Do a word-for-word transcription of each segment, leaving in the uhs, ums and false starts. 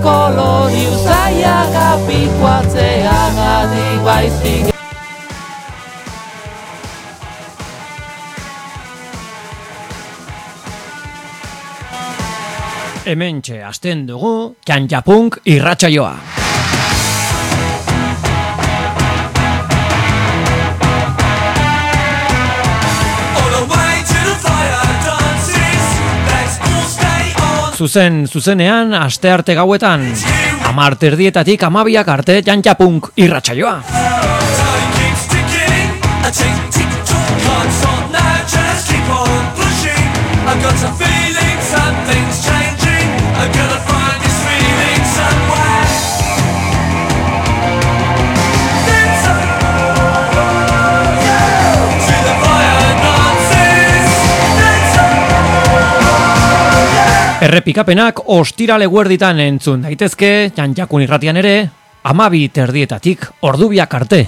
koloriu zaiak apikuatzeagatik baizik. Hementxe hasten dugu Txantxapunk irratsaioa. Zuzen, zuzenean, astearte gauetan, hamar terdietatik hamabiak arte Txantxapunk irratsaioa. Errepikapenak ostirale guerditan entzun daitezke, Txantxakun irratian ere, hamabi terdietatik ordubiak arte.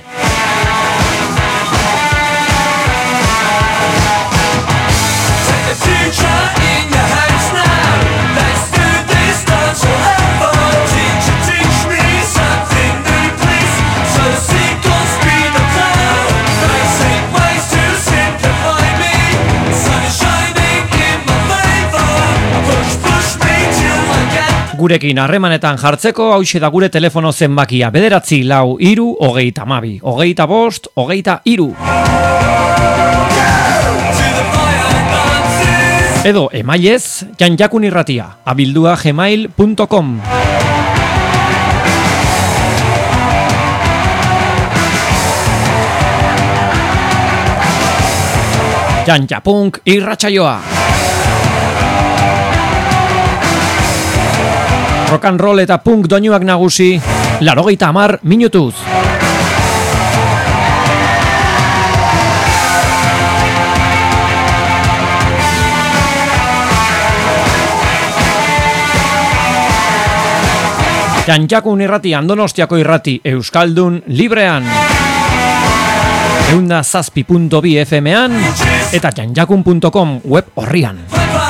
Gurekin harremanetan jartzeko hauxe da gure telefono zenbakia bederatzi lau hiru hogeita hamabi, hogeita bost, hogeita hiru. Edo emailez Txantxakun irratia abildua gmail punto com. Txantxapunk irratsaioa. Rock and roll eta punk doinuak nagusi, laurogeita hamar minutuz. Txantxakun irrati Donostiako irrati euskaldun librean. Eunda zazpi punto bi F M-an eta txantxakun punto com web horrian.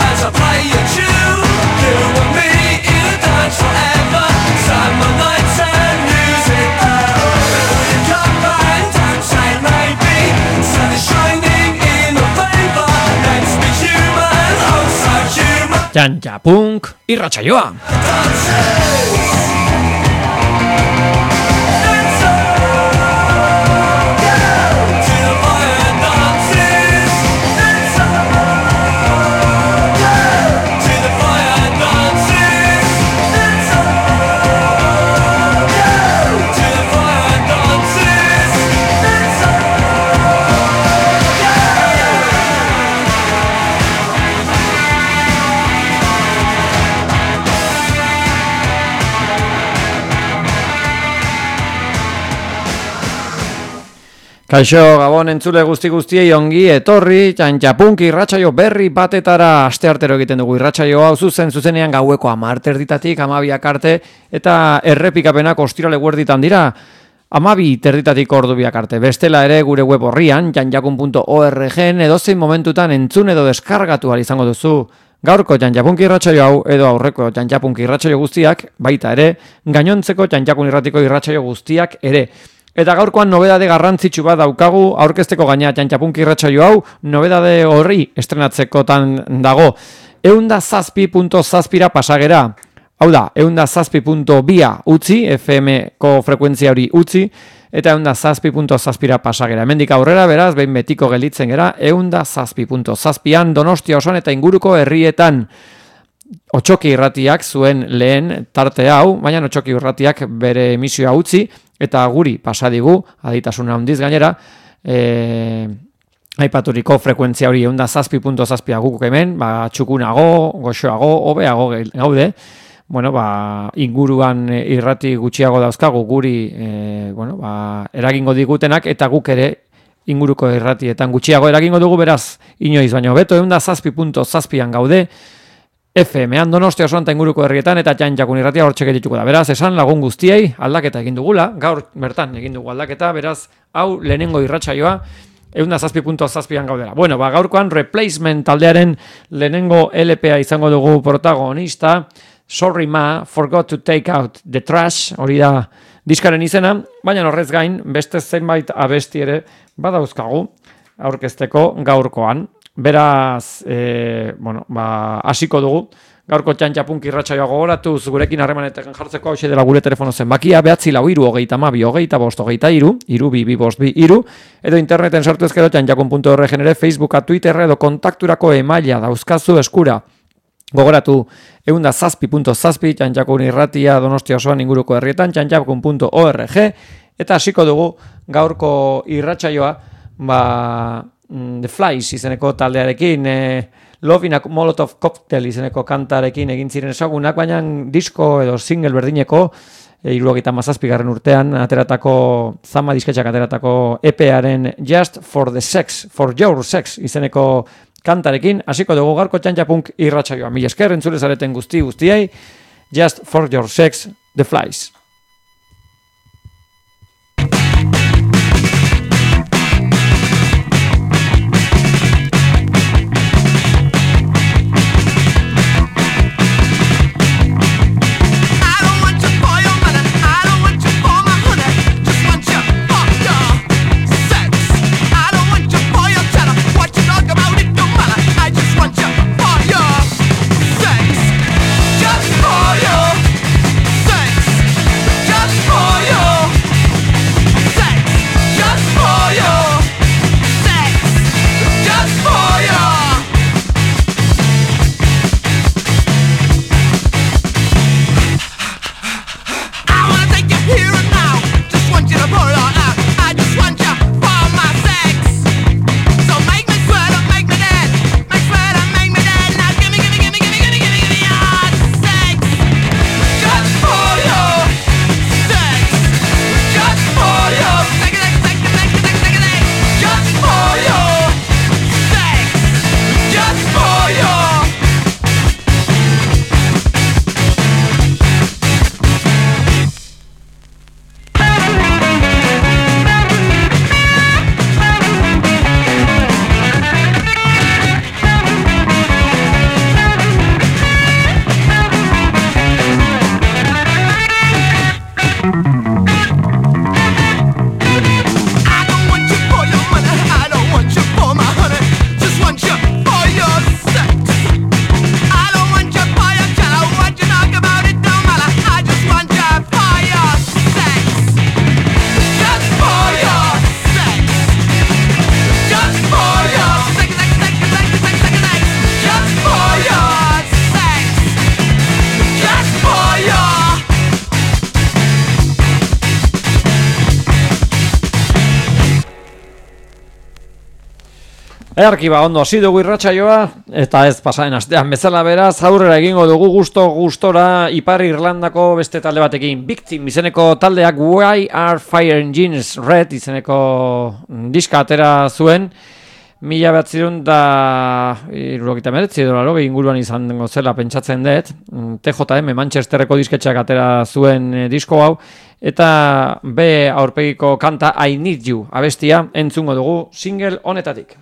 Txantxapunk irratsaioa. Kaixo, Gabon entzule guzti guztiei ongi etorri, Txantxapunk irratsaio berri batetara asteartero egiten dugu irratsaioa, zuzen zuzenean gaueko hamar terditatik hamabiak arte eta errepikapenak ostirale guerditan dira. hamabi terditatik ordubiak arte. Bestela ere gure web horrian, txantxakun punto org edozein momentutan entzun edo deskargatu ahal izango duzu. Gaurko Txantxapunk irratsaio hau edo aurreko Txantxapunk irratsaio guztiak, baita ere, gainontzeko Txantxakun irratiko irratsaio guztiak ere. Eta gaurkoan nobedade garrantzitsu bat daukagu, aurkezteko gaina Txantxapunk irratsaio hau, nobedade horri estrenatzekotan dago. Eunda zazpi punto zazpira pasagera. Hau da, eunda zazpi punto bia utzi, F M-ko frekuentzia hori utzi, eta eunda zazpi punto zazpira pasagera. Hemendik aurrera, beraz, behin betiko gelditzen gera, eunda zazpi punto zazpian Donostia osoan eta inguruko herrietan. Otsoki irratiak zuen lehen tarte hau, baina Otsoki irratiak bere emisioa utzi, eta guri pasadigu, aditasuna handiz gainera, e, aipaturiko frekuentzia hori eunda zazpi punto zazpia guk hemen, ba, txukunago, goxoago, hobeago gaude, bueno, ba, inguruan irrati gutxiago dauzkagu guri e, bueno, ba, eragingo digutenak, eta guk ere inguruko irratietan gutxiago eragingo dugu, beraz, inoiz baino beto, eunda zazpi punto zazpian gaude, F M-an Donostia osoan eta inguruko herrietan eta Txantxakun irratia hortxe geldituko da. Beraz, esan lagun guztiei aldaketa egin dugula, gaur bertan egin dugu aldaketa, beraz, hau lehenengo irratsaioa eunda zazpi punto zazpian gaudela. Bueno, ba, gaurkoan Replacement taldearen lehenengo L P a izango dugu protagonista, Sorry Ma, Forgot to Take Out the Trash, hori da diskaren izena, baina horrez gain, beste zenbait abesti ere badauzkagu aurkezteko gaurkoan. Beraz, e, bueno, ba, hasiko dugu, gaurko txantxapunk irratsaioa gogoratuz gurekin harremanetan jartzeko hau dela gure telefono zenbakia, behatzi lau iru, hogeita mabi, hogeita bost, hogeita iru, iru, bi, bi, bost, bi, iru, edo interneten sartu ezkero txantxapunk puntu org ere, Facebooka, Twitterra edo kontakturako emaila dauzkazu eskura. Gogoratu, eunda zazpi punto zazpi, txantxakun irratia Donostia osoan inguruko herrietan, txantxakun puntu org, eta hasiko dugu gaurko irratsaioa, ba, The Flies izeneko taldearekin, e, Love in a Molotov Cocktail izeneko kantarekin egin ziren ezagunak, baina disko edo single berdineko, e, hirurogeita hamazazpigarren urtean, ateratako, Zama disketxak ateratako E P-aren Just for the Sex, for Your Sex izeneko kantarekin, hasiko dugu gaurko txantxapunk irratsaioa. Mila esker entzule zareten guzti guztiei, Just for Your Sex, The Flies. Earki ba, ondo, hasi dugu irratsaioa, eta ez pasaren astean bezala beraz, aurrera egingo dugu gusto gustora Ipar Irlandako beste talde batekin. Victim izeneko taldeak Why Are Fire Engines Red izeneko diska atera zuen, mila behatzirun da hirurogeita hemeretzi edo laurogeita inguruan izan zela pentsatzen dut, T J M Manchesterreko disketxeak atera zuen disko hau, eta B aurpegiko kanta I Need You abestia entzungo dugu single honetatik.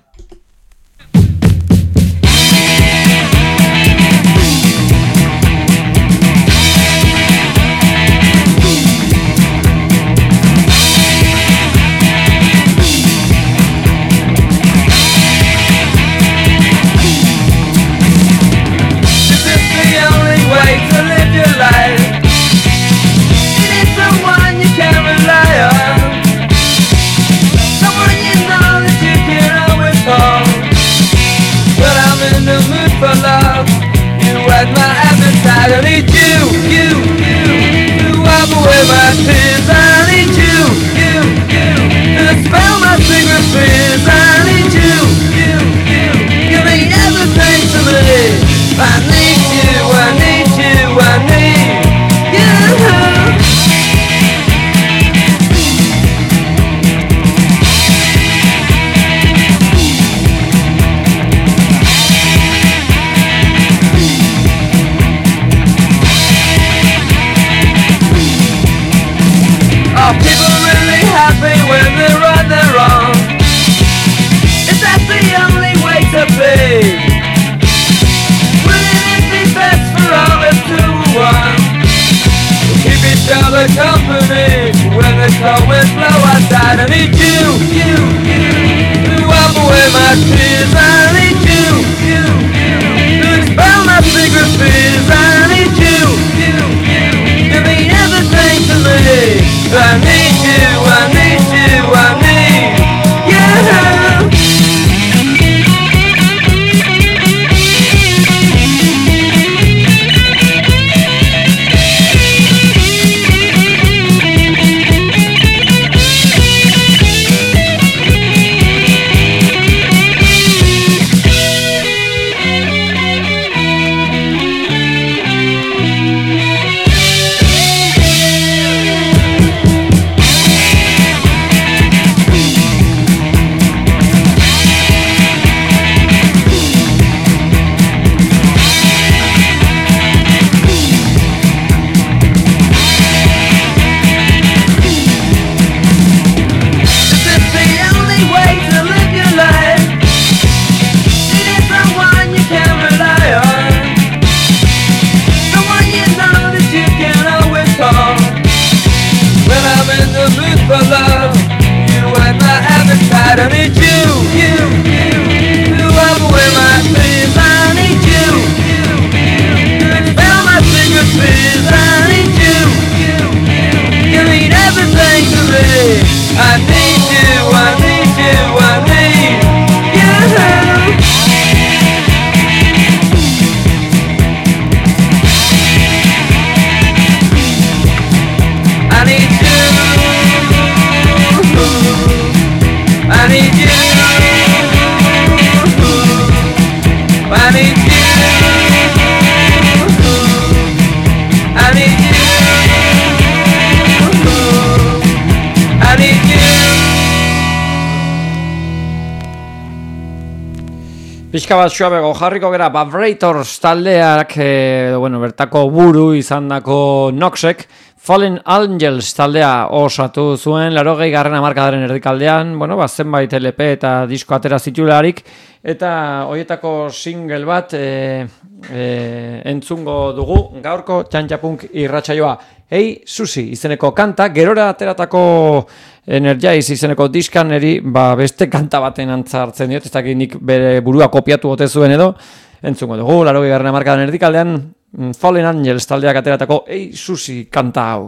I need you, you, you, to wipe away my tears. I need you, you, you, to spell my secret fears. I need you, you, you, give me everything to me. I need you, I need you, I need you. Are people really happy when they're right, they're wrong? Is that the only way to be? Wouldn't it be best for all of us to tell the company when the cold winds blow outside. I need you, you, you, to wipe away my tears. I need you, you, you, to expel my secret fears. I need you, you, you, you mean everything to me. I need you, I need you, I need you. I need you, you, you, to wipe away my fears. I need you, you, you, to expel my secret fears. I need you, you, you, you mean everything to me. I need you, I need you, I need you. I need you. I need you. I need you. I need you. I need you. Pixka bat suabego jarriko gera Vibrators taldeak, e, bueno, bertako buru izandako Noxek Fallen Angels taldea osatu zuen laurogei garren hamarkadaren erdikaldean, bueno, ba, zenbait L P eta disko atera zitularik, eta horietako single bat e, e, entzungo dugu gaurko Txantxapunk irratsaioa. Hey Susi izeneko kanta, gerora ateratako Energize izeneko diskaneri, ba, beste kanta baten antza hartzen diot, ez dakit nik bere burua kopiatu ote zuen edo, entzungo dugu, laurogei garren hamarkadaren erdikaldean, Fallen Angels taldeak ateratako Hey Susi kanta hau.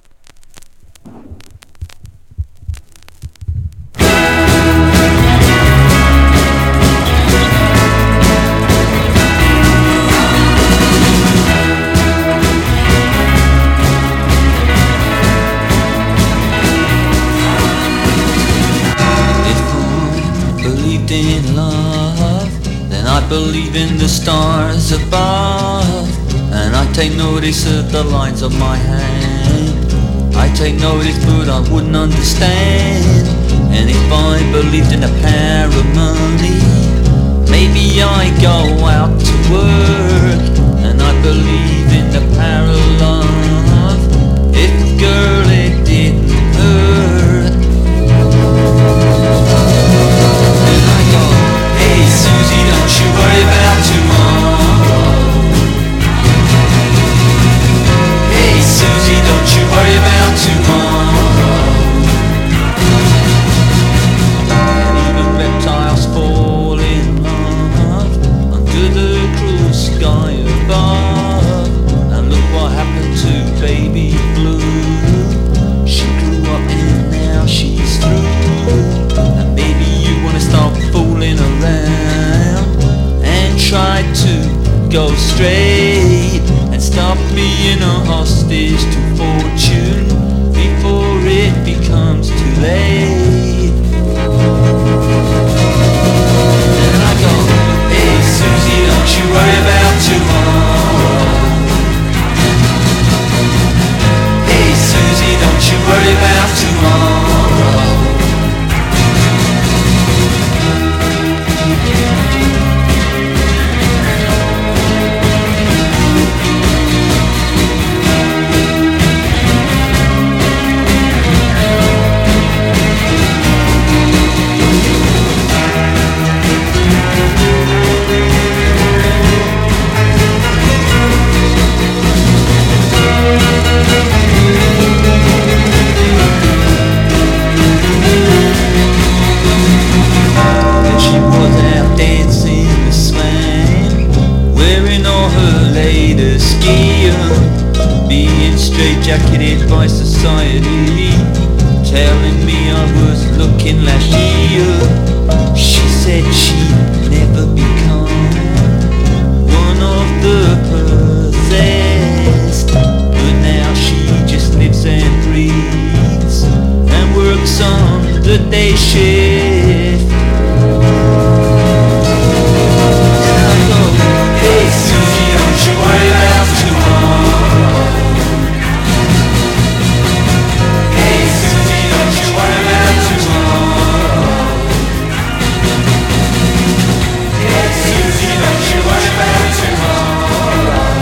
If I believed in love, then I believe in the stars above. And I take notice of the lines of my hand. I take notice but I wouldn't understand. And if I believed in the power of money, maybe I go out to work. And I believe in the power of love. If girl it didn't hurt. And I go, hey Susie, don't you worry about tomorrow. Susie, don't you worry about tomorrow. And even reptiles fall in love under the cruel sky above. And look what happened to straitjacketed by society, telling me I was looking last year. She said she'd never become one of the possessed, but now she just lives and breathes and works on the day shift. And I go, hey Susie, don't you worry about tomorrow. Hey Susie, don't you worry about tomorrow. Hey Susie, don't you worry about tomorrow.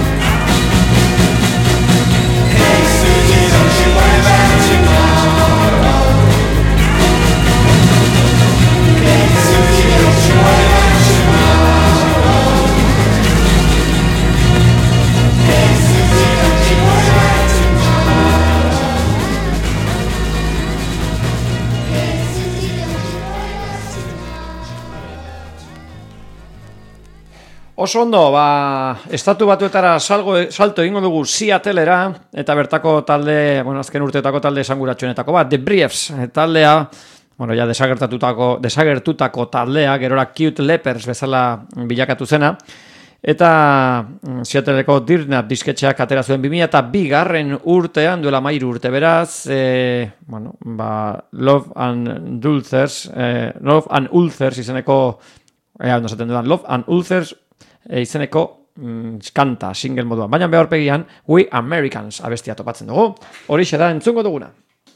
Hey Susie, don't you worry about tomorrow. Hey Susie, don't you worry about tomorrow. Hey Susie, don't you worry about tomorrow. Hey Susie, don't you worry about tomorrow. Oso ondo, ba, estatu batuetara salgo, salto egingo dugu Seattlera, eta bertako talde, bueno, azken urteetako talde esanguratsuenetako bat, The Briefs taldea, bueno, ja desagertatutako, desagertutako taldea, gerora Cute Lepers bezala bilakatu zena, eta mm, Seattleko Dirnap disketxeak atera zuen bi mila bigarren urtean, duela hamairu urte beraz, e, bueno, ba, Love and Ulcers, e, Love and Ulcers izeneko, ea, no zaten dudan, Love and Ulcers e, izeneko mm, kanta, single moduan. Baina behorpegian, We Americans abestia topatzen dugu. Horixe da entzungo duguna.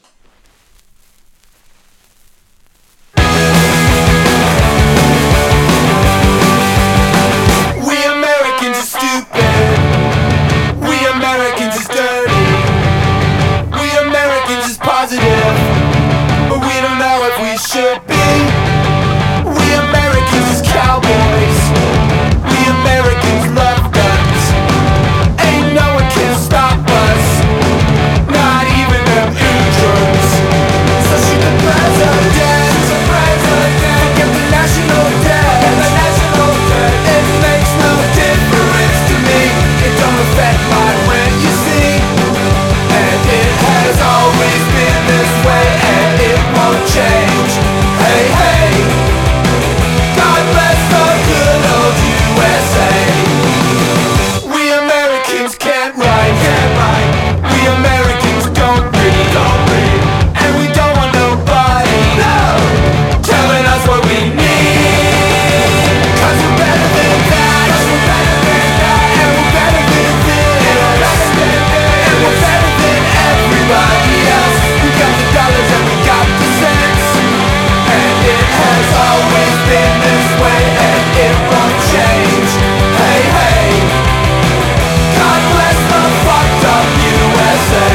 We Americans are stupid. We Americans is dirty. We Americans is positive, but we don't know if we should be. We Americans is cowboys. We Americans love guns. Ain't no one can stop us, not even them Ultras. So shoot the president, forget the national debt. It makes no difference to me. It don't affect my rent, you see. And it has always been this way, and it won't change. Hey, hey, God bless the good old U S A. We Americans can't write, can't write. We Americans don't read, don't read. And we don't want nobody, no, telling us what we need. Cause we're better than that, Cause we're better than that. And we're better than this, and we're better than everybody else. We got the dollars and we got the cents, and it has always been this way, and it won't change. Hey, hey, God bless the fucked up U S A.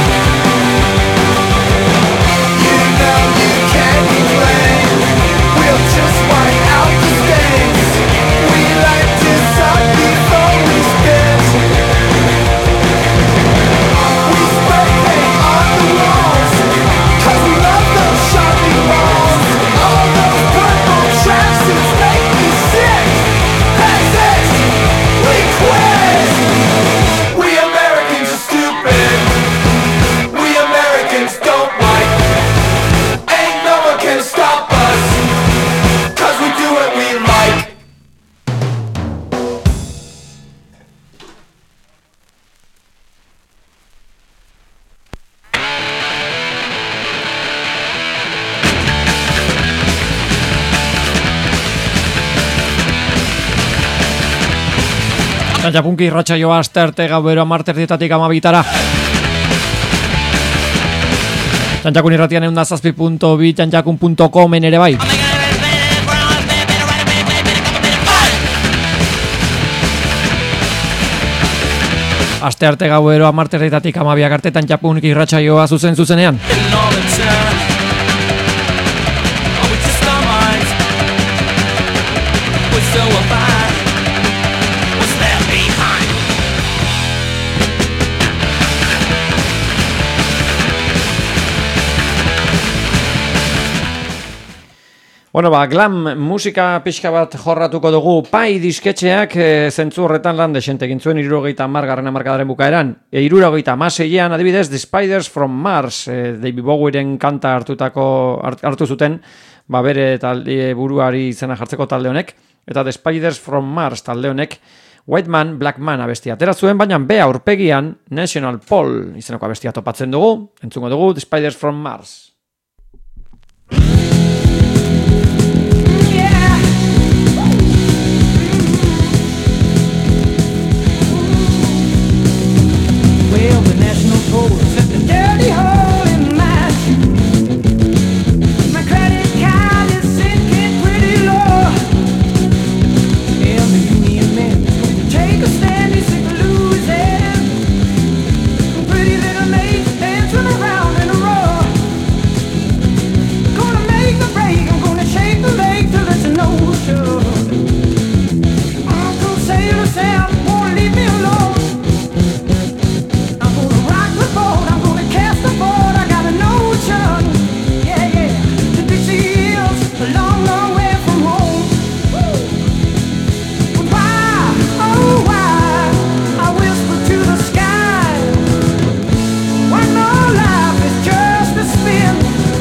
You know you can't complain. We'll just wipe out the stains. We like to suck before we spit. We spray paint on the walls, cause we love those shopping malls. All those purple tracksuits make me sick. That's it, we quit. We Americans are stupid. We Americans don't like. Ain't no one can stop us, cause we do what we like. Txantxapunki irratsaioa astearte gauero amarterdietatik amabitara. Txantxakun irratian eunda zazpi punto bi, txantxakun punto comen ere bai. Astearte gauero amarterdietatik amabiak arte txantxapunki irratsaioa zuzen zuzenean. Bueno, ba, glam musika pixka bat jorratuko dugu Pai disketxeak e, zentzu horretan lan desente egin zuen hirurogeita hamar garren hamarkadaren bukaeran. E, hirurogeita hamaseian adibidez The Spiders from Mars, e, David Bowieren kanta hartutako hartu zuten, ba bere talde buruari izena jartzeko talde honek, eta The Spiders from Mars talde honek White Man, Black Man abestia atera zuen, baina be aurpegian National Pole izeneko abestia topatzen dugu, entzungo dugu The Spiders from Mars. Well, the national pole set the dirty hole in my shoe. My credit card is sinking pretty low. And the union man is going to take a stand, he's sick of losing. Pretty little maids dancing around in a row. Gonna make the break, I'm gonna shake the leg till it's a no-show. Uncle Sailor Sam won't leave me alone. Long, long way from home. Woo! But why, oh why, I whisper to the sky, when all life is just a spin.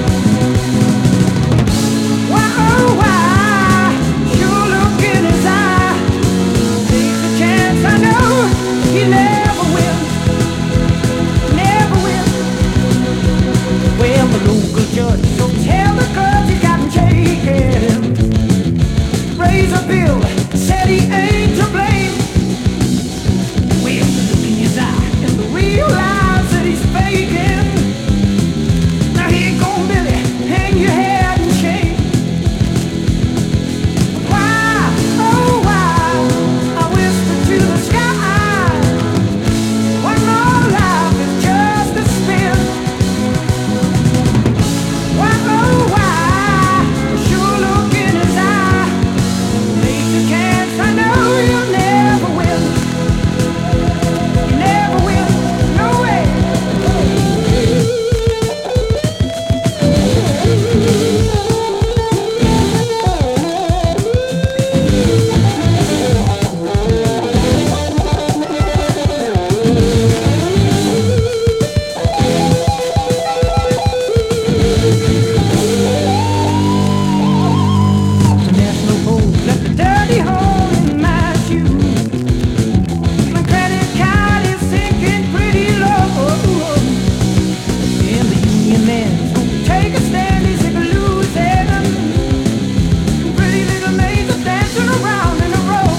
Why, oh why, sure look in his eye, takes a chance, I know he never will, never will. Well, the local judge, so tell the girls he got him shaking. Raise a bill, said he ain't to blame. Well, the look in his eye and the realize that he's faking. Now here go Billy, hang your head in shame. Why, oh why, I whisper to the sky, when all life is just a spin. Why, oh why, sure look in his eye, take a chance, I know you'll never win. You never will, no way. The national pole left a dirty hole in my shoe. My credit card is sinking pretty low. And the union man's gonna take a stand, he's sick of losing. Pretty little maids are dancing around in a row.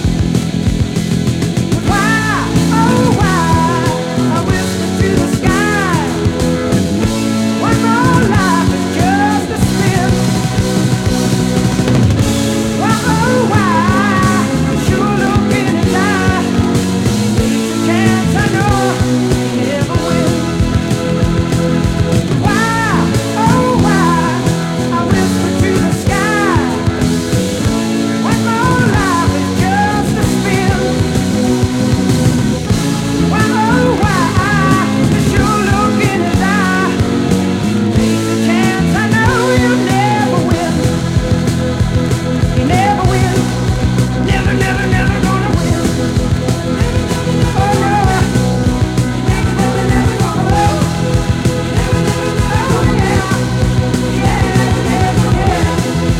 But why, oh why, I whisper to the sky, when all life is just a spin. Why, oh why, sure look in his eye, takes a chance, I know he never will. Why, oh why, I whisper to the sky, when all life is just a spin. Why, oh why, sure look in his eye, takes a chance, I know you never will. You never will, never, never, never gonna win. Oh, brother, never, never, never gonna win. Oh, yeah, yeah, yeah, yeah.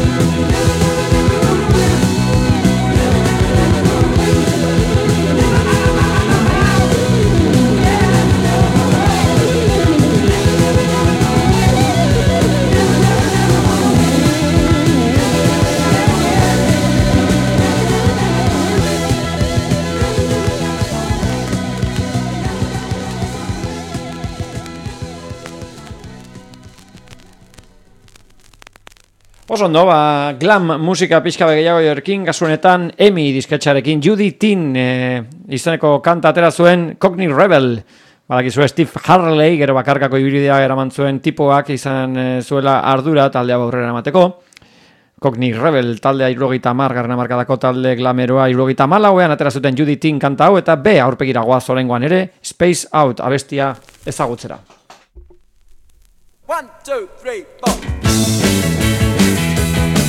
Oso ondo, ba, glam musika pixka gehiago jorkin, kasuenetan Emi disketxarekin Judy Tin e, izeneko kanta atera zuen Cockney Rebel. Badakizu Steve Harley, gero bakarkako ibidea eraman zuen tipoak izan e, zuela ardura taldea aurrera emateko. Cockney Rebel taldea hirurogeita hamar garren hamarkadako talde glameroa hirurogeita hamalauean atera zuten Judy Tin kanta hau, eta B aurpegira goaz oraingoan ere Space Out abestia ezagutzera. One, two, three, four.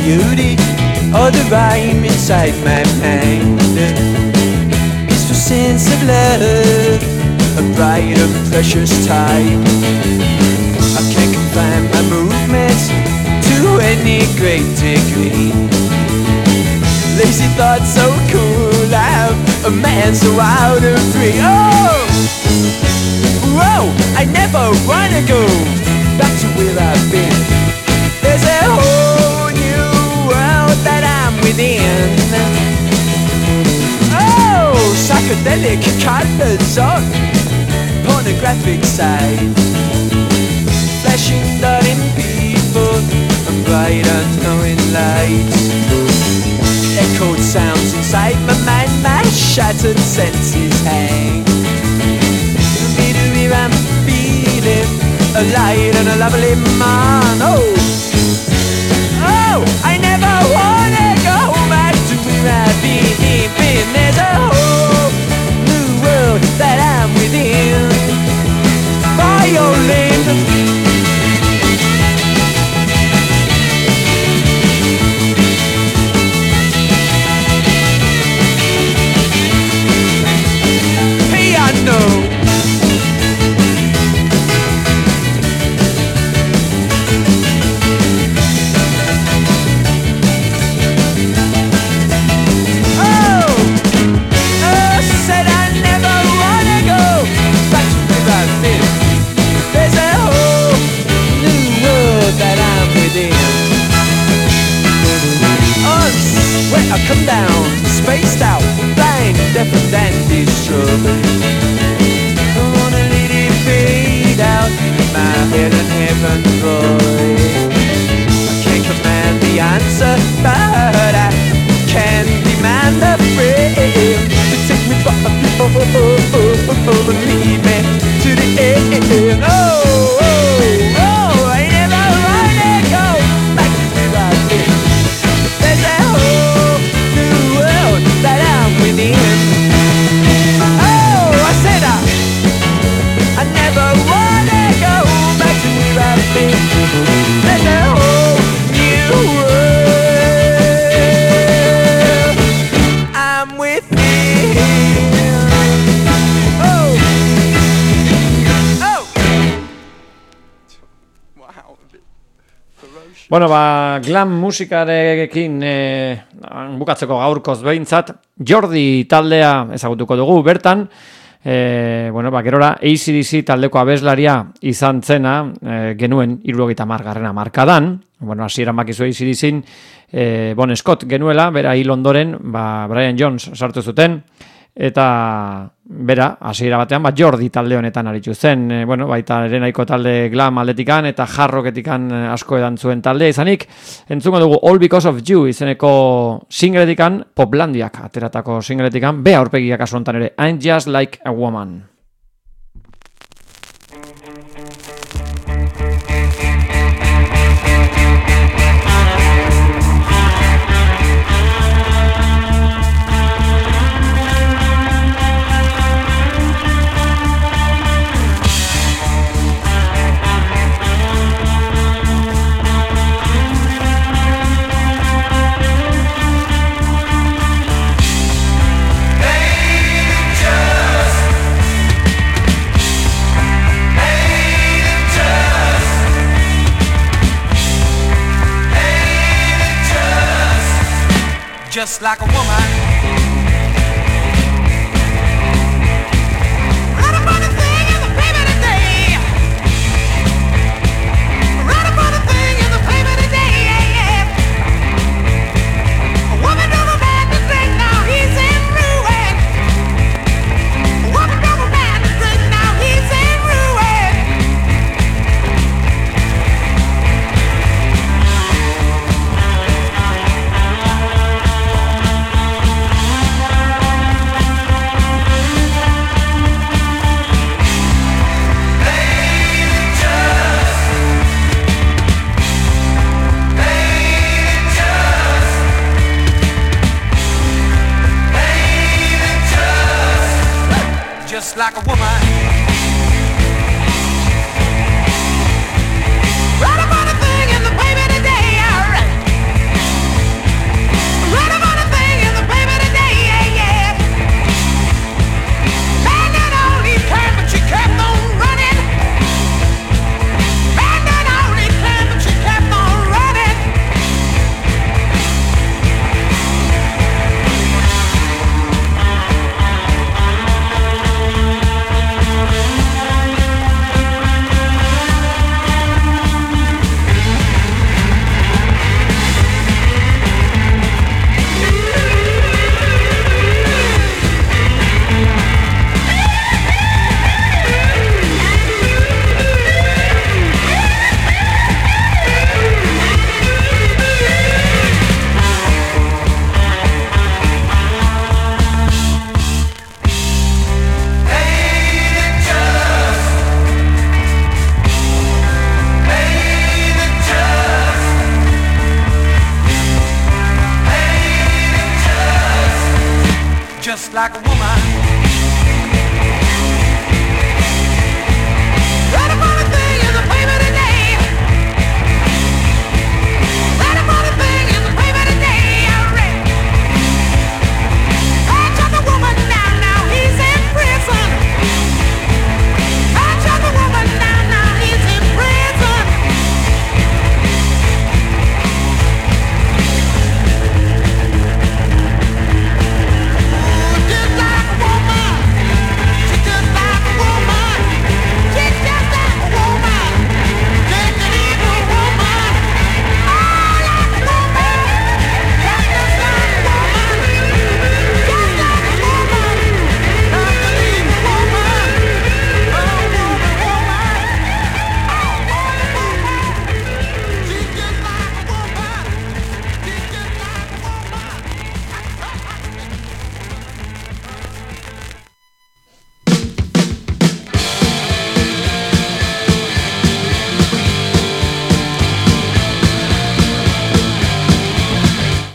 beauty or the rhyme inside my mind. It's for sense of love, a bright and precious time. I can't confine my movements to any great degree. Lazy thoughts so cool, I'm a man so out of three. Oh, whoa, I never wanna go back to where I've been. There's a whole new world that I'm within. Oh, psychedelic colors on pornographic sight, flashing darting people and bright unknowing lights. Echoed sounds inside my mind, my shattered senses hang. Midway I'm feeling a light and a lovely man. Oh, oh, I never wanna go back to where I've been, been. There's a whole new world that I'm within. Violin. Come down, spaced out, blind, deaf and dandy's trouble. I wanna let it fade out in my head and heaven, boy. I can't command the answer, but I can demand the frame to take me by, lead me to the end. Oh, oh, oh, I never wanna go back to where I've been. There's a whole that I'm within. Oh, I said I, I never wanna go back to where I've been. There's a whole new world I'm within. Oh, oh. Wow. Bueno, ba, glam musikarekin e, bukatzeko gaurkoz behintzat, Jordi taldea ezagutuko dugu bertan, e, bueno, ba, gerora A C D C taldeko abeslaria izan zena, e, genuen hirurogeita hamargarrena markadan, bueno, hasieran bakizu A C D Cn, e, Bon Scott genuela, bera hil ondoren, ba, Brian Jones sartu zuten, eta bera, hasiera batean, ba, Jordi talde honetan aritu zen, e, bueno, baita ere nahiko talde glam aldetikan eta jarroketikan asko edan zuen taldea izanik, entzungo dugu All Because of You izeneko singletikan, Poplandiak ateratako singletikan, be aurpegiak kasu honetan ere, I'm Just Like a Woman. Just like a woman. Just like a woman. Right about a thing in the baby today, alright.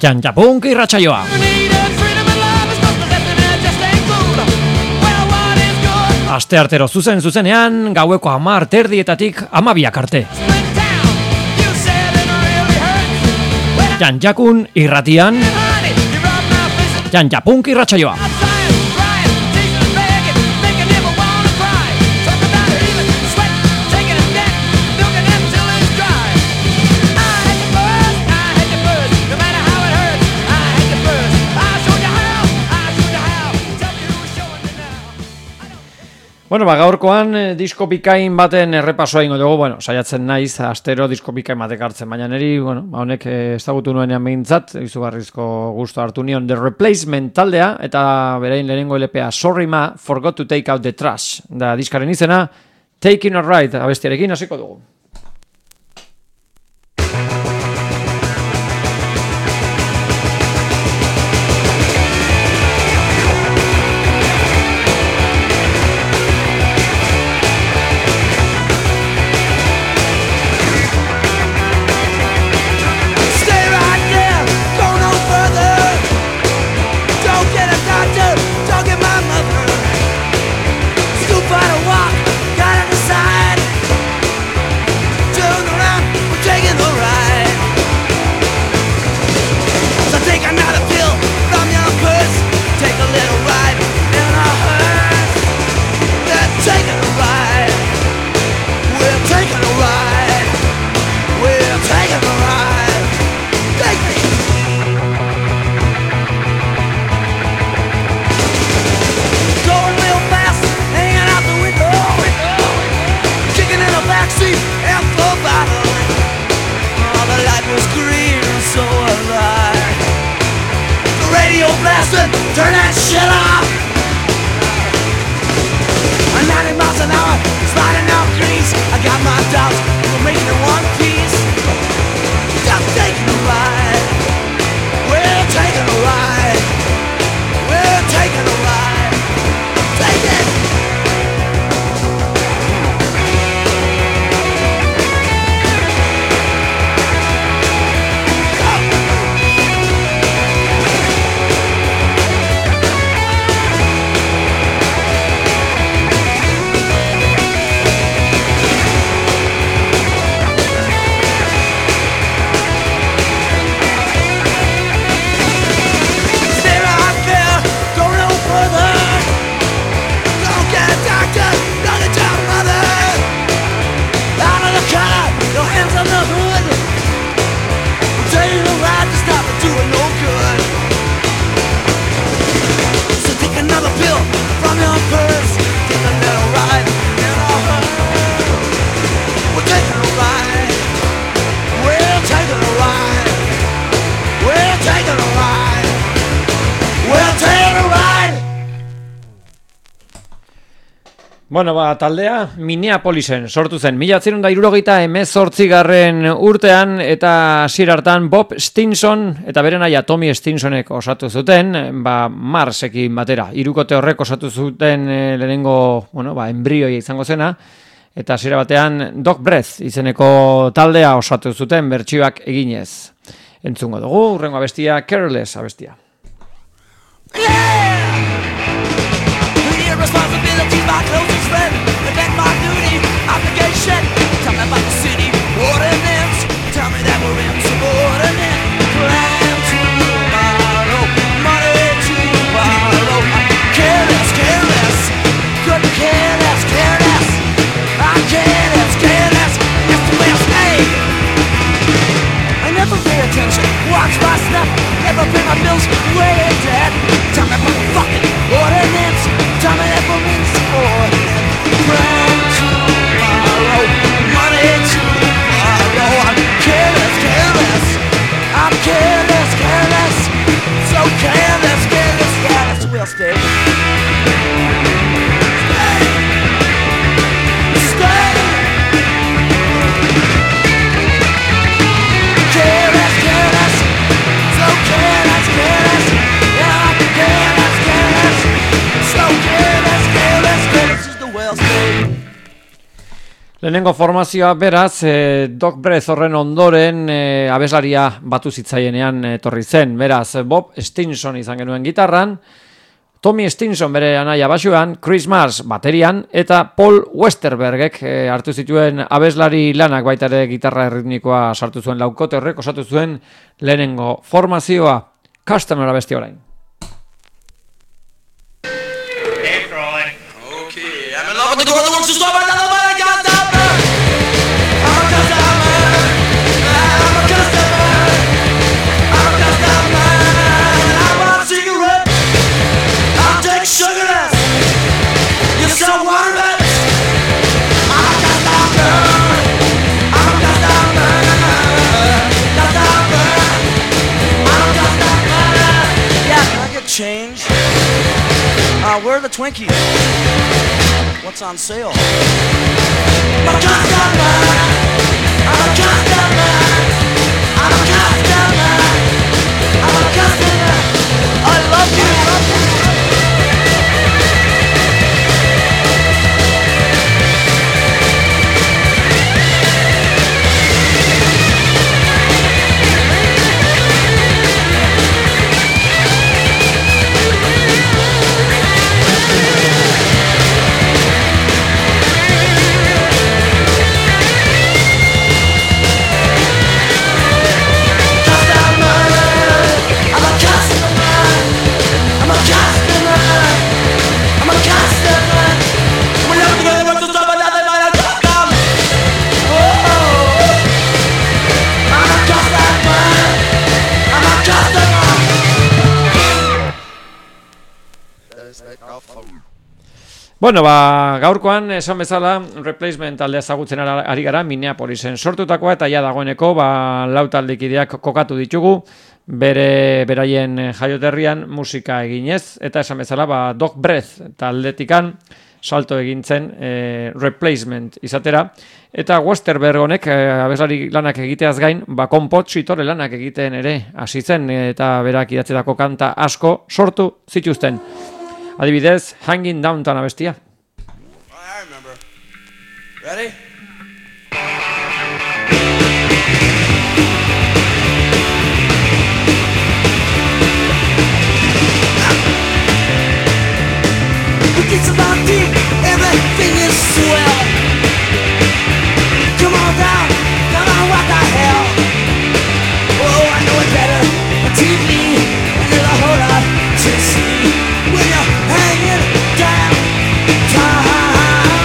Txantxapunk irratsaioa. Aste artero zuzen zuzenean, gaueko hamar terdietatik hamabiak arte. Txantxakun irratian, Txantxapunk irratsaioa. Bueno, ba, gaurkoan eh, disko bikain baten errepasoa ingo dugu, bueno, saiatzen naiz astero disko bikain batek hartzen, baina niri, bueno, ba, honek eh, ezagutu nuenean behintzat, izugarrizko gusto hartu nion The Replacement taldea, eta berein lehenengo L P A Sorry Ma, Forgot to Take Out the Trash, da diskaren izena, Taking a Ride, abestiarekin hasiko dugu. Turn that shit off. I'm ninety miles an hour, sliding out grease. I got my doubts, we're making it one piece. Just taking a ride. We're taking a ride. We're taking a ride. Take it. Bueno, ba, taldea Minneapolisen sortu zen, mila bederatziehun eta hirurogeita hemezortzigarren urtean, eta hasiera hartan Bob Stinson eta beren aia Tommy Stinsonek osatu zuten, ba, Marsekin batera. Hirukote horrek osatu zuten e, lehenengo, bueno, ba, embrioia izango zena, eta hasiera batean Dog Breath izeneko taldea osatu zuten bertsioak eginez. Entzungo dugu, hurrengo abestia, Careless abestia. Responsibility, my closest friend, defend my duty, obligation. Tell me about the city ordinance. Tell me that we're insubordinate. Plan tomorrow, money to borrow. Careless, careless, good careless, careless. I'm careless, careless. Yes, the best day. I never pay attention, watch my step, never pay my bills, way in debt. Tell me about the fucking ordinance. Tell me that we're insubordinate. Plan tomorrow, money to borrow. I'm careless, careless. I'm careless, careless. So careless, careless, careless. We'll stay. Stay. Stay. Careless, careless. So careless, careless. Yeah, I'm careless, careless. So careless, careless, careless is the well state. Lehenengo formazioa beraz, e, Doc Breath horren ondoren e, abeslaria batu zitzaienean etorri zen. Beraz, Bob Stinson izan genuen gitarran, Tommy Stinson bere anaia basuan, Chris Mars baterian, eta Paul Westerbergek e, hartu zituen abeslari lanak baita ere gitarra erritmikoa sartu zuen laukote horrek, osatu zuen lehenengo formazioa. Customer abesti orain. Okay, I'm in love with the girl that wants to stop another man. I can't stop her. I'm a customer. I'm a customer. I'm a customer. I want a cigarette. I'll take sugar less. You sell watermelons. I'm a customer. I'm a customer. Customer. I'm a customer. Yeah, can I get change? Uh, where are the Twinkies? What's on sale? I'm a customer. I'm a customer. I'm a customer. I'm a customer. I love you. Love you. Bueno, ba, gaurkoan esan bezala Replacement taldea ezagutzen ari gara Minneapolisen sortutakoa eta ja dagoeneko ba, lau taldekideak kokatu ditugu bere beraien jaioterrian musika eginez eta esan bezala ba, Doc Breath taldetikan salto egintzen e, Replacement izatera eta Westerberg honek e, abeslari lanak egiteaz gain ba, konpositore lanak egiten ere hasi zen eta berak idatzetako kanta asko sortu zituzten. Adibidez, Hanging Downtown abestia. Oh, I remember. Ready? It's about deep, everything is swell. Come on down, come on, what the hell? Oh, I know it better. T V, and there's a whole lot to see when you're hanging down town.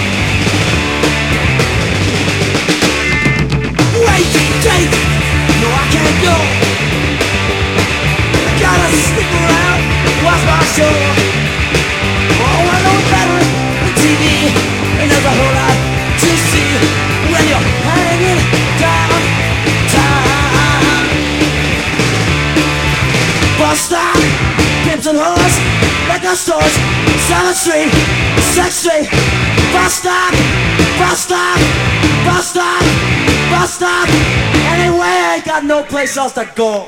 Wait, wait, no, I can't go. I gotta stick around, watch my show. Oh, I know it better than T V, and there's a whole lot to see when you're hanging down town. Bus stop, pimps and whores, liquor stores, Southern Street, Sex Street. Bus stop, bus stop, bus stop, bus stop. Anyway, I ain't got no place else to go.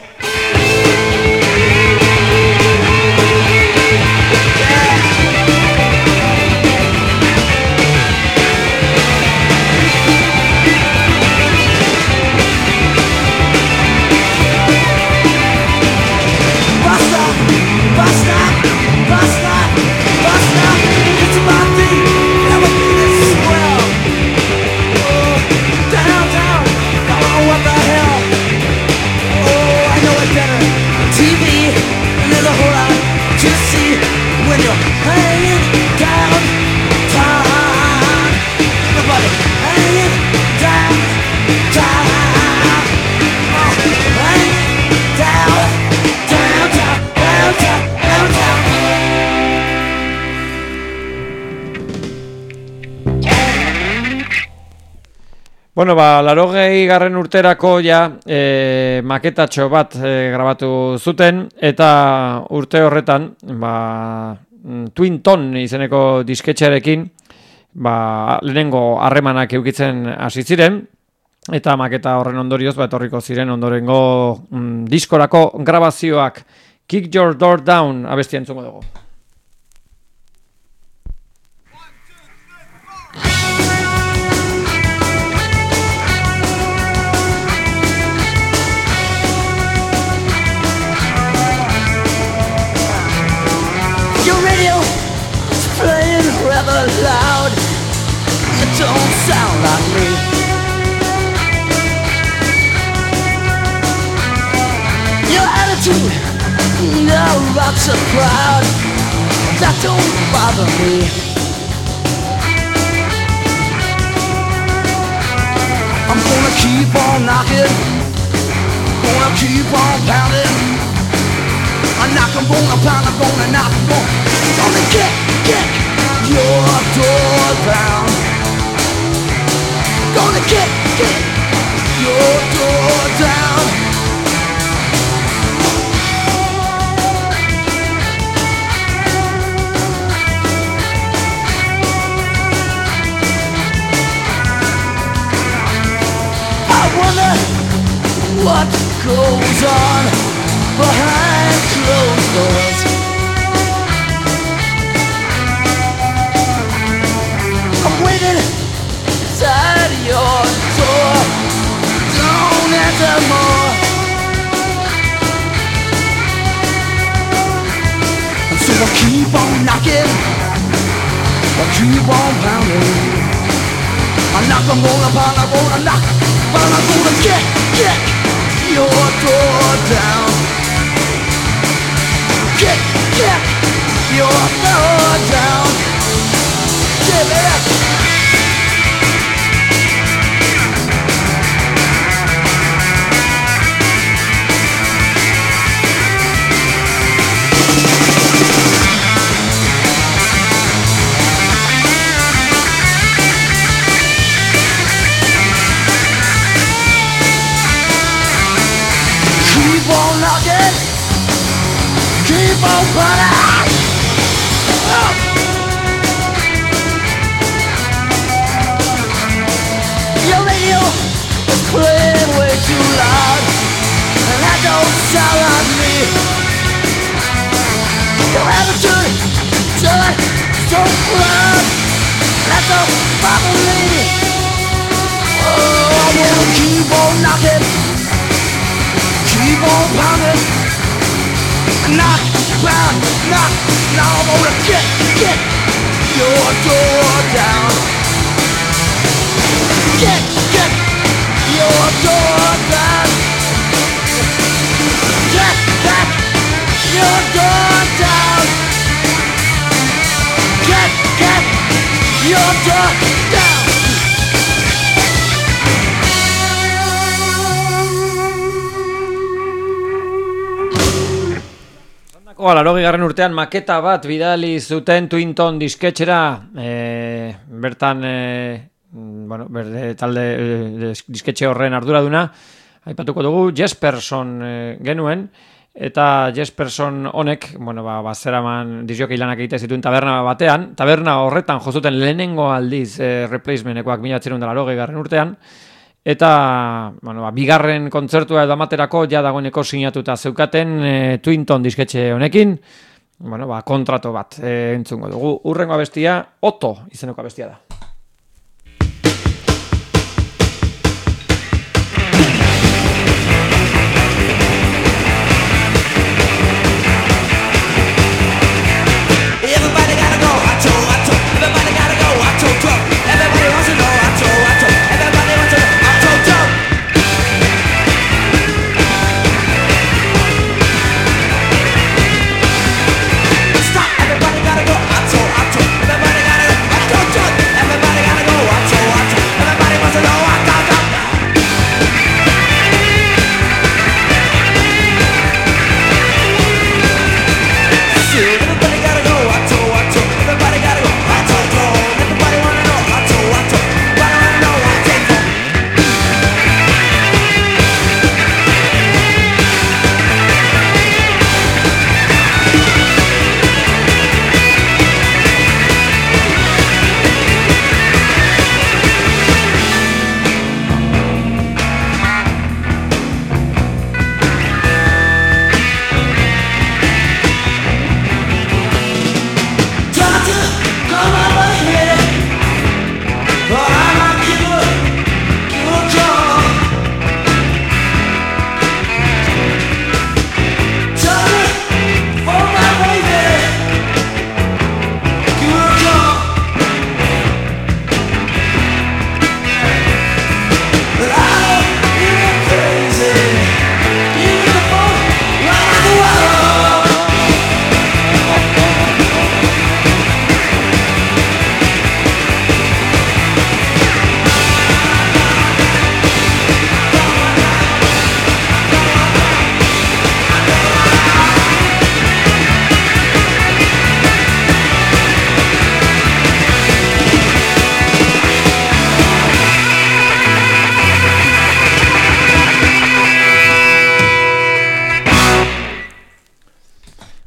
Bueno, ba, larogei garren urterako ja e, maketatxo bat e, grabatu zuten eta urte horretan ba, Twin Tone izeneko disketxearekin ba, lehenengo harremanak eukitzen hasi ziren eta maketa horren ondorioz ba, etorriko ziren ondorengo mm, diskorako grabazioak. Kick Your Door Down abestia entzungo dugu. lots of cloud. That don't bother me. I'm gonna keep on knocking, gonna keep on pounding. I knock, I'm gonna pound, I'm gonna knock, I'm gonna, gonna kick, kick your door down. Gonna kick, kick your door down. I wonder what goes on behind closed doors. I'm waiting inside your door. Don't enter more. And so I keep on knocking, I keep on pounding. I knock, I'm gonna pound, I'm gonna knock, but I'm gonna kick, kick your door down. Kick, kick your door down. Yeah, baby. Keep on knocking, keep on punching. Oh. Your radio is playing way too loud, and that don't sound like me. Your attitude, turn so proud, that don't bother me. Oh, I'm gonna keep on knocking, keep on pounding. Knock, pound, knock. Now I'm gonna kick, kick your door down. Kick, kick your door down. Kick, kick your door down. Kick, kick your door down. Laurogei garren urtean maketa bat bidali zuten Twinton disketxera, e, bertan e, bueno, berde, talde e, disketxe horren arduraduna aipatuko dugu Jesperson e, genuen, eta Jesperson honek, bueno, ba, bazeraman disjoki lanak egite zituen taberna batean, taberna horretan jozuten lehenengo aldiz e, replacementekoak mila bederatziehun eta laurogei garren urtean. Eta, bueno, ba, bigarren kontzertua edo amaterako ja dagoeneko sinatuta zeukaten e, Twinton disketxe honekin, bueno, ba, kontrato bat e, entzungo dugu. Urrengo abestia, Otto izeneko abestia da. Everybody gotta go, Otto, Otto. Everybody gotta go, Otto, Otto. Everybody wants to know, Otto, Otto. Everybody wants to know. Stop! Everybody gotta go. Otto, Otto. Everybody gotta go. Otto, Otto.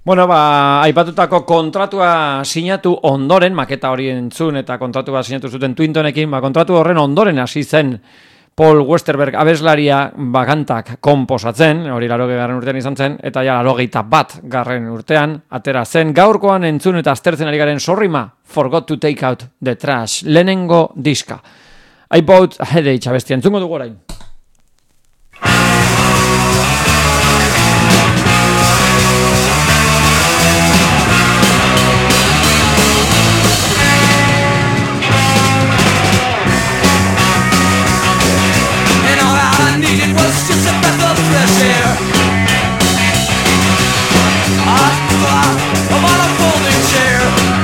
Bueno, ba, aipatutako kontratua sinatu ondoren, maketa hori entzun eta kontratua sinatu zuten Twintonekin, ba, kontratu horren ondoren hasi zen Paul Westerberg abeslaria bakantak konposatzen, hori laroge garren urtean izan zen, eta ja larogeita bat garren urtean, atera zen gaurkoan entzun eta aztertzen ari garen Sorrima, Forgot to Take Out the Trash, lehenengo diska. I bought a headache abestia, entzungo dugu orain. It was just a breath of fresh air. I thought about a folding chair.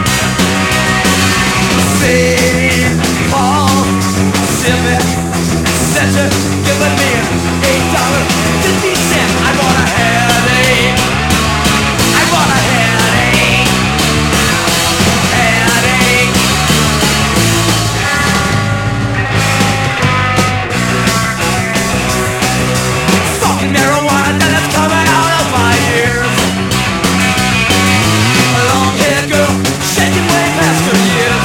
Saint Paul, Civic Center, giving me eight dollars fifty cents. I bought a headache. I bought a headache. Headache. Marijuana that is coming out of my ears. A long-haired girl shaking way past her years.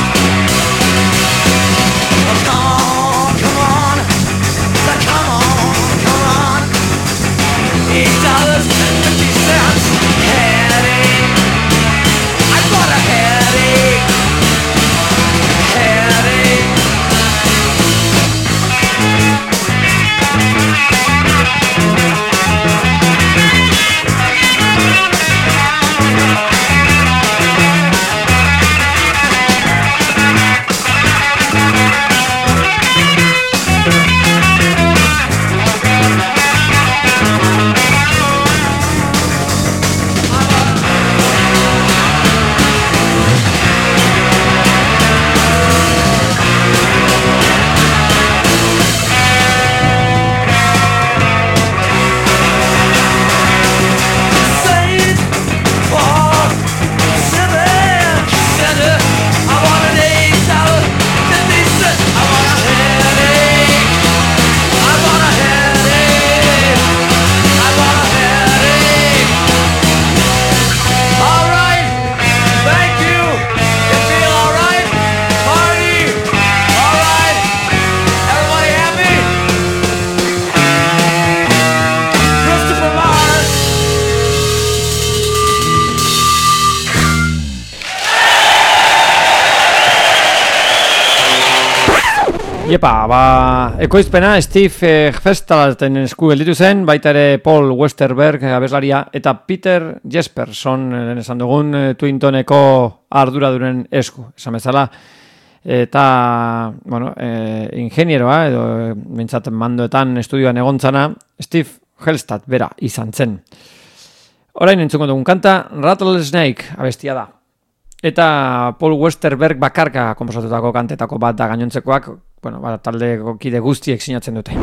Oh, come on, come on, like, come on, come on. Eight dollars and fifty cents. Headache. I bought a headache. Headache. Iepa, ba, ekoizpena Steve Festalten esku gelditu zen, baita ere Paul Westerberg abeslaria eta Peter Jesperson, lehen esan dugun, Twintoneko arduraduren esku, esan bezala. Eta, bueno, e, ingenieroa, edo mintzat mandoetan estudioan egontzana, Steve Hellstad bera izan zen. Orain entzuko dugun kanta, Rattlesnake abestia da. Eta Paul Westerberg bakarka konposatutako kantetako bat da gainontzekoak, bueno, ba, talde kide guztiek sinatzen dute.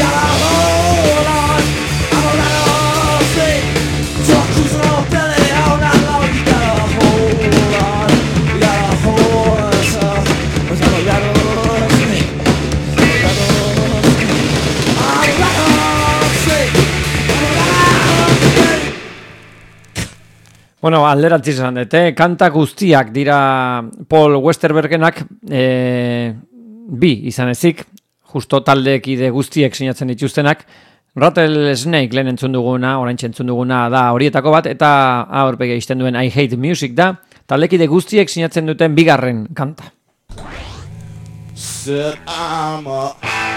Cruising on belly out Bueno, alderantziz esan dut, eh? Kanta guztiak dira Paul Westerbergenak, e, bi izan ezik, justo taldekide guztiek sinatzen dituztenak. Rattlesnake lehen entzun duguna, oraintxe entzun duguna da horietako bat, eta aurpegi izten duen I Hate Music da, taldekide guztiek sinatzen duten bigarren kanta. Said I'm a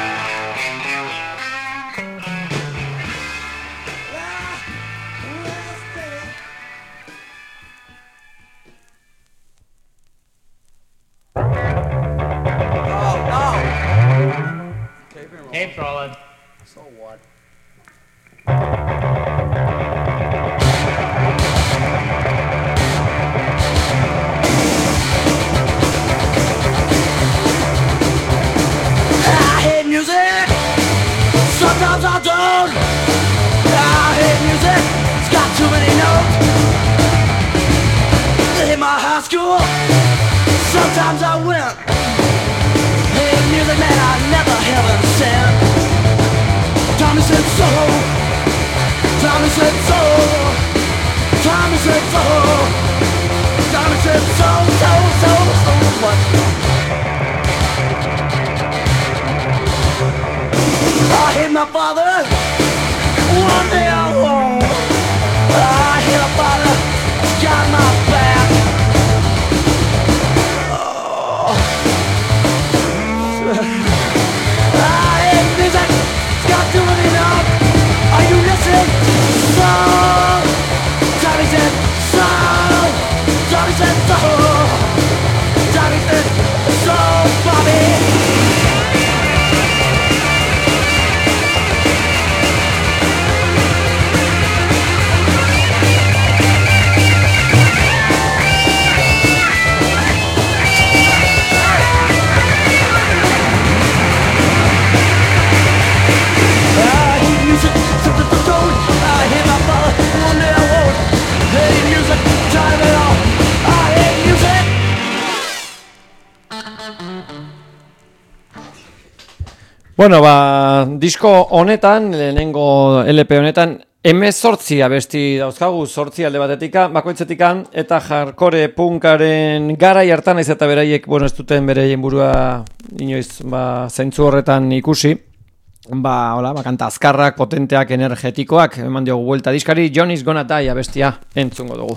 Hey, Frolin. So what? I hate music. Sometimes I don't. I hate music. It's got too many notes. In my high school, sometimes I went. Hate music, man, I never heaven sent. Tommy said so. Tommy said so. Tommy said so. Tommy said so, so, so, so what? I hate my father. One day I won't. I hate my father. He's got my back. Oh. I hate music. It's got too many notes. Are you listening? So. Tommy said so. Tommy said so. Tommy said so, Bobby. Bueno, ba, disko honetan, lehenengo L P honetan, hemezortzi abesti dauzkagu, zortzi alde batetikan, bakoitzetikan, eta hardcore punkaren garai hartan ez eta beraiek, bueno, ez duten beraien burua inoiz, ba, zentzu horretan ikusi, ba, hola, ba, kanta azkarrak, potenteak, energetikoak, eman diogu buelta diskari, Johnny's Gonna Die abestia entzungo dugu.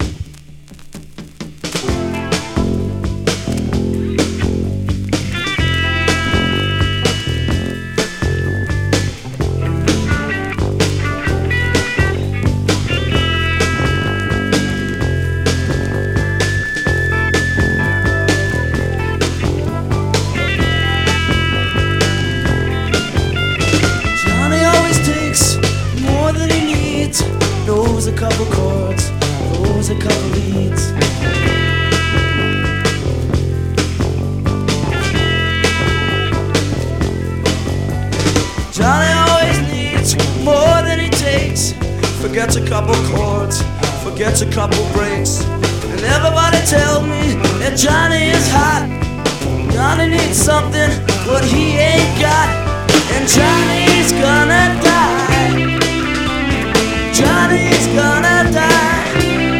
Forgets a couple chords, forgets a couple breaks. And everybody tells me that Johnny is hot. Johnny needs something, but he ain't got. And Johnny's gonna die. Johnny's gonna die.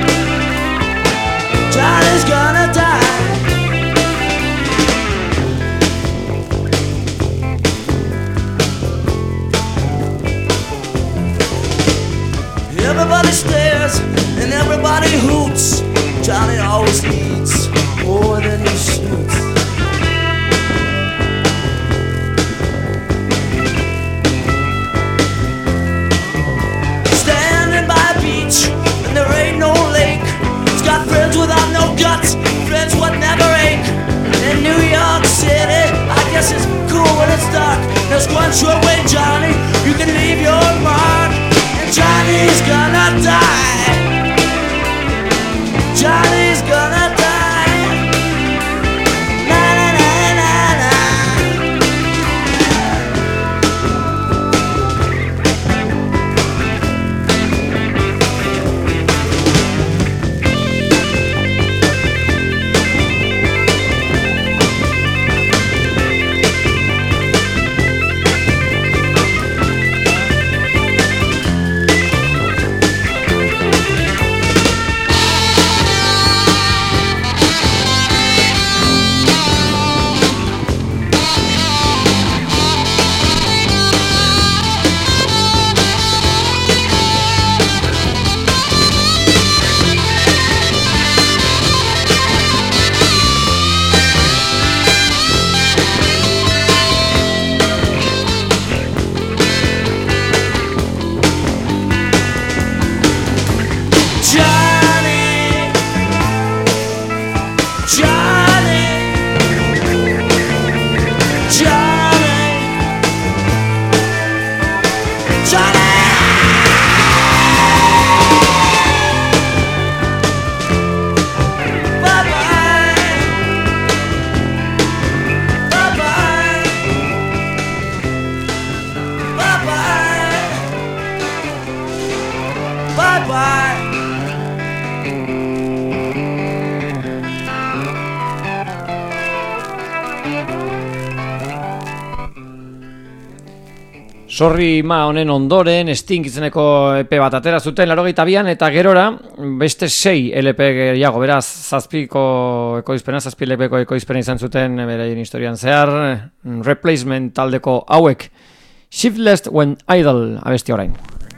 Johnny's gonna die. Everybody stares and everybody hoots. Johnny always needs more than he shoots. Standing by a beach and there ain't no lake. He's got friends without no guts, friends what never ache. In New York City, I guess it's cool when it's dark. There's one sure way, Johnny, you can leave your mark. Johnny's gonna die. Johnny's gonna die. Na na na na na. Sorry ma honen ondoren Sting izeneko E P bat atera zuten laurogeita bian eta gerora beste sei L P gehiago, beraz zazpiko ekoizpena, zazpi L Pko ekoizpena izan zuten beraien historian zehar, Replacement taldeko hauek. Shiftless When Idle abesti orain.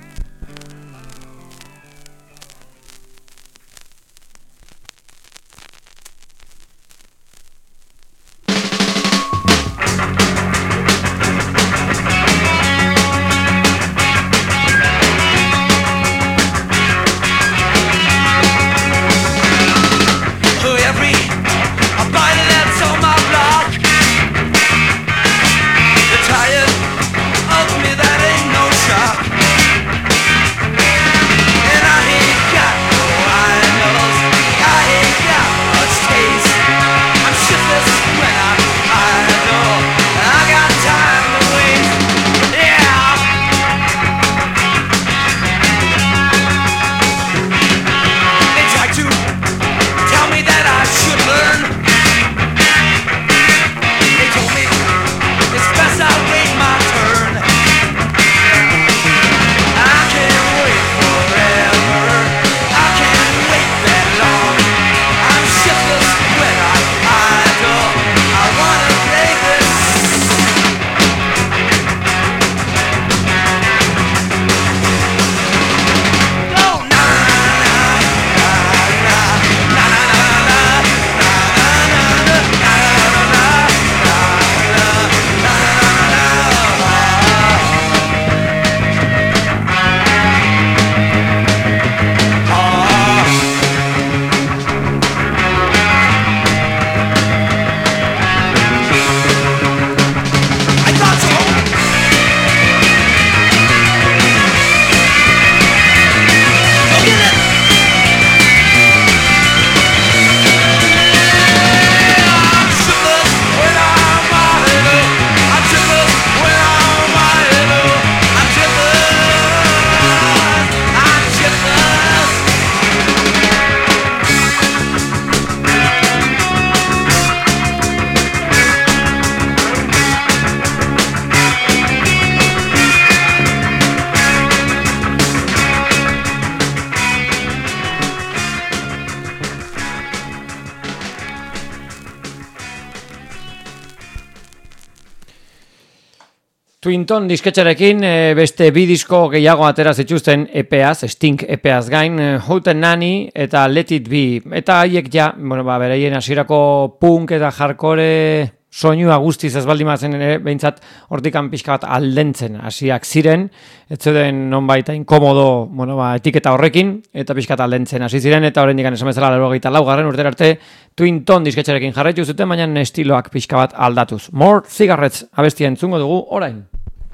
Twinton disketxarekin beste bi disko gehiago atera zituzten E P-az, Sting E P-az gain, Houten Nanny eta Let It Be. Eta haiek ja, bueno, ba, beraien hasierako punk eta hardcore soinua guztiz ez baldin bazen ere, behintzat hortikan pixka bat aldentzen hasiak ziren, ez zuten nonbait inkomodo, bueno, ba, etiketa horrekin, eta pixka bat aldentzen hasi ziren, eta horrein dikan esan bezala laurogeita laugarren urtera arte Twinton disketxarekin jarraitu zuten, baina estiloak pixka bat aldatuz. More Cigarettes abestia entzungo dugu orain.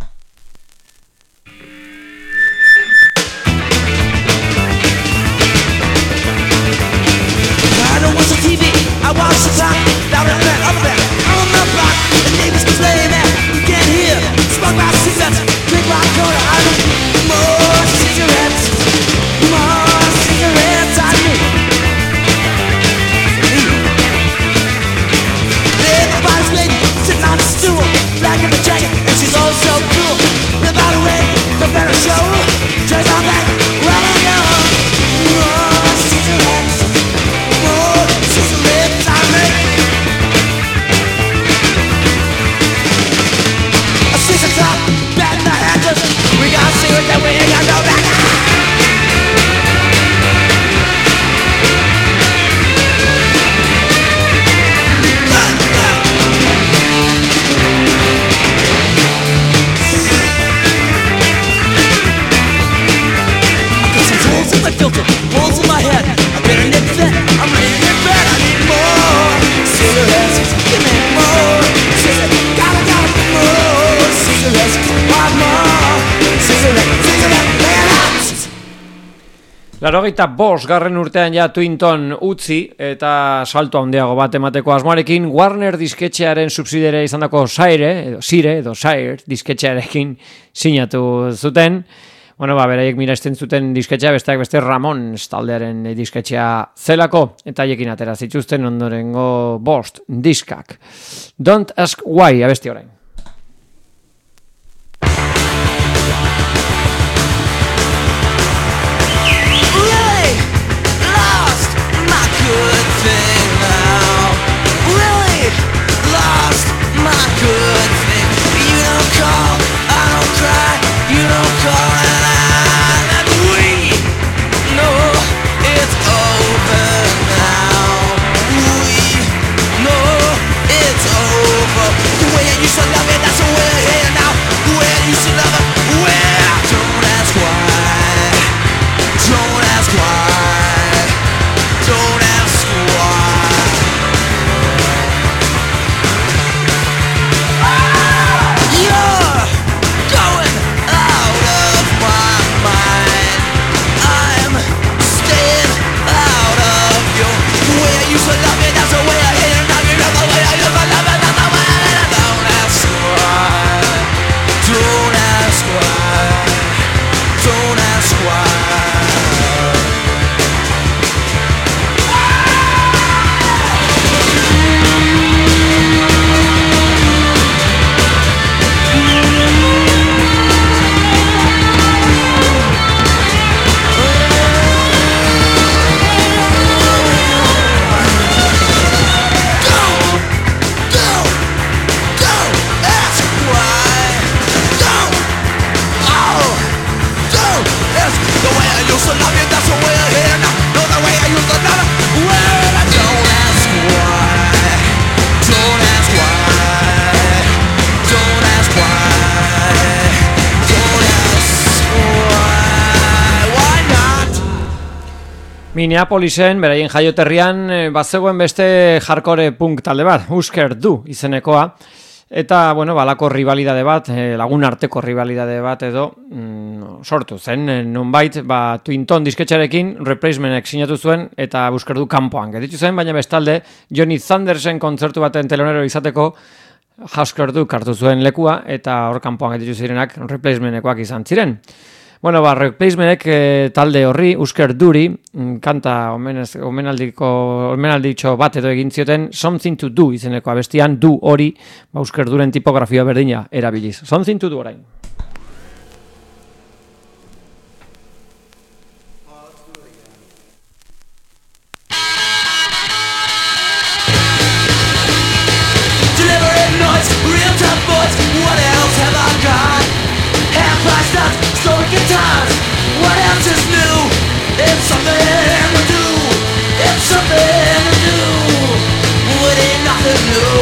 T V, I watch the clock, down and there, up there, on the block. The neighbors complain that you can't hear. Smoke my cigarettes, drink my cola. I need more cigarettes, more cigarettes. I need. Everybody's lady sitting on a stool, black in the jacket, and she's all so cool. Live out away, the better show. Turns on back, where I go. More cigarettes. We gotta see what that we ain't got no back. I got some holes in my filter, holes in my head. I better nip that, I'm ready to get back. I need more cigarettes, give me more cigarettes. Gotta, gotta more cigarettes, want more. Laurogeita bost garren urtean ja Twinton utzi eta salto handiago bat emateko asmoarekin Warner disketxearen subsidiaria izandako Sire edo Sire edo Sire disketxearekin sinatu zuten. Bueno, ba, beraiek miresten zuten disketxea, besteak beste Ramones taldearen disketxea zelako, eta haiekin atera zituzten ondorengo bost diskak. Don't Ask Why abesti orain. Minneapolisen, beraien jaioterrian, bazegoen beste hardcore punk talde bat, Husker Du izenekoa, eta, bueno, balako rivalidade bat, lagun arteko rivalidade bat edo mm, sortu zen, nonbait, ba, Twinton disketxarekin Replacementek sinatu zuen, eta Husker Du kanpoan gelditu zen, baina bestalde, Johnny Thundersen kontzertu baten telonero izateko, Husker Du hartu zuen lekua, eta hor kanpoan gelditu zirenak Replacementekoak izan ziren. Bueno, ba, Replacementek eh, talde horri, Husker Duri, kanta omenez, omenaldiko, omenalditxo bat edo egin zioten Something to Do izeneko abestian, du hori, ba, Husker Duren tipografia berdina erabiliz. Something to Do orain. Delivering noise, real tough boys, what else have I got? Half-price nuts, stolen guitars, what else is new? It's something to do, it's something to do, it ain't nothing new.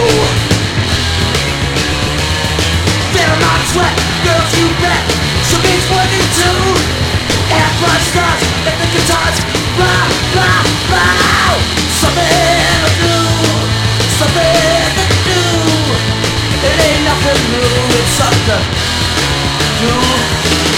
Better not sweat, girls you bet, she means working too. Half-price nuts, and the guitars, blah, blah, blah. Something to do, something to do, it ain't nothing new, it's something to do.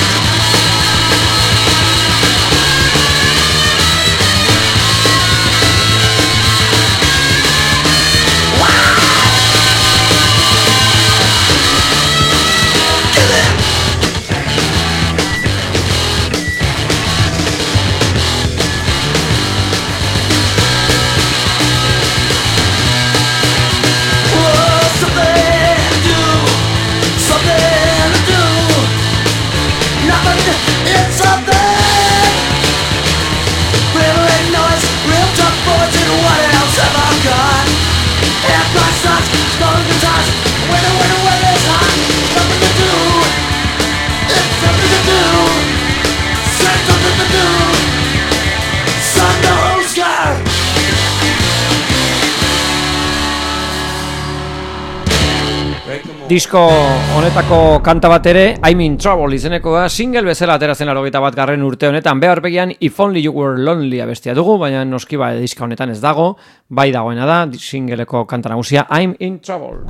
It's something. Real noise, real tough boys, and what else have I got? Half-price nuts, stolen guitars, winter, winter, weather's hot. Something to do, it's something to do. Say something to do. Son to Oscar. Disko honetako kanta bat ere, I'm in Trouble izenekoa, single bezala atera zen laurogeita bat garren urte honetan, beharpegian If Only You Were Lonely abestia dugu, baina noski ba diska honetan ez dago, bai dagoena da, singleko kanta nagusia, I'm in Trouble.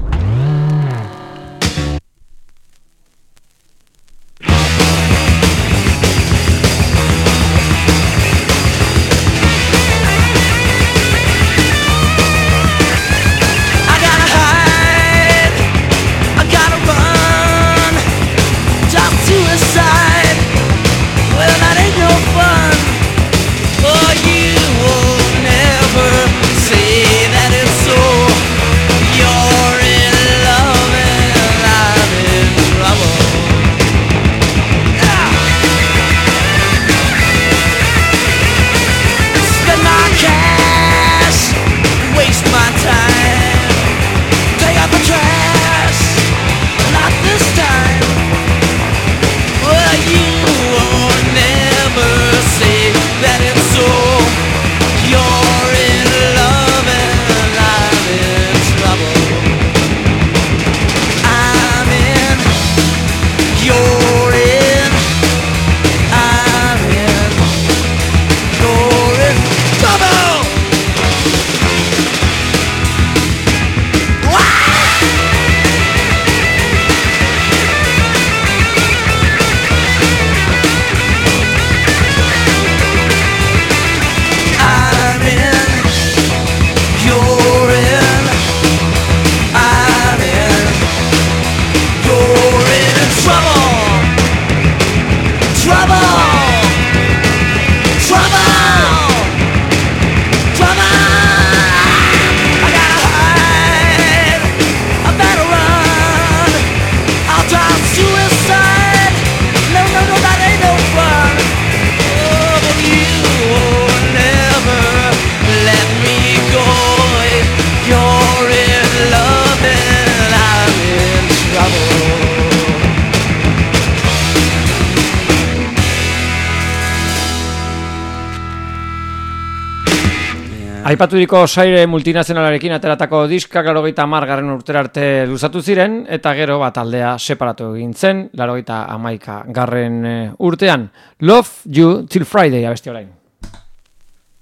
Aipaturiko saire multinazionalarekin ateratako diskak laurogeita hamar garren urtera arte luzatu ziren, eta gero bat aldea separatu egin zen, laurogeita hamaika garren urtean. Love You Till Friday abesti orain.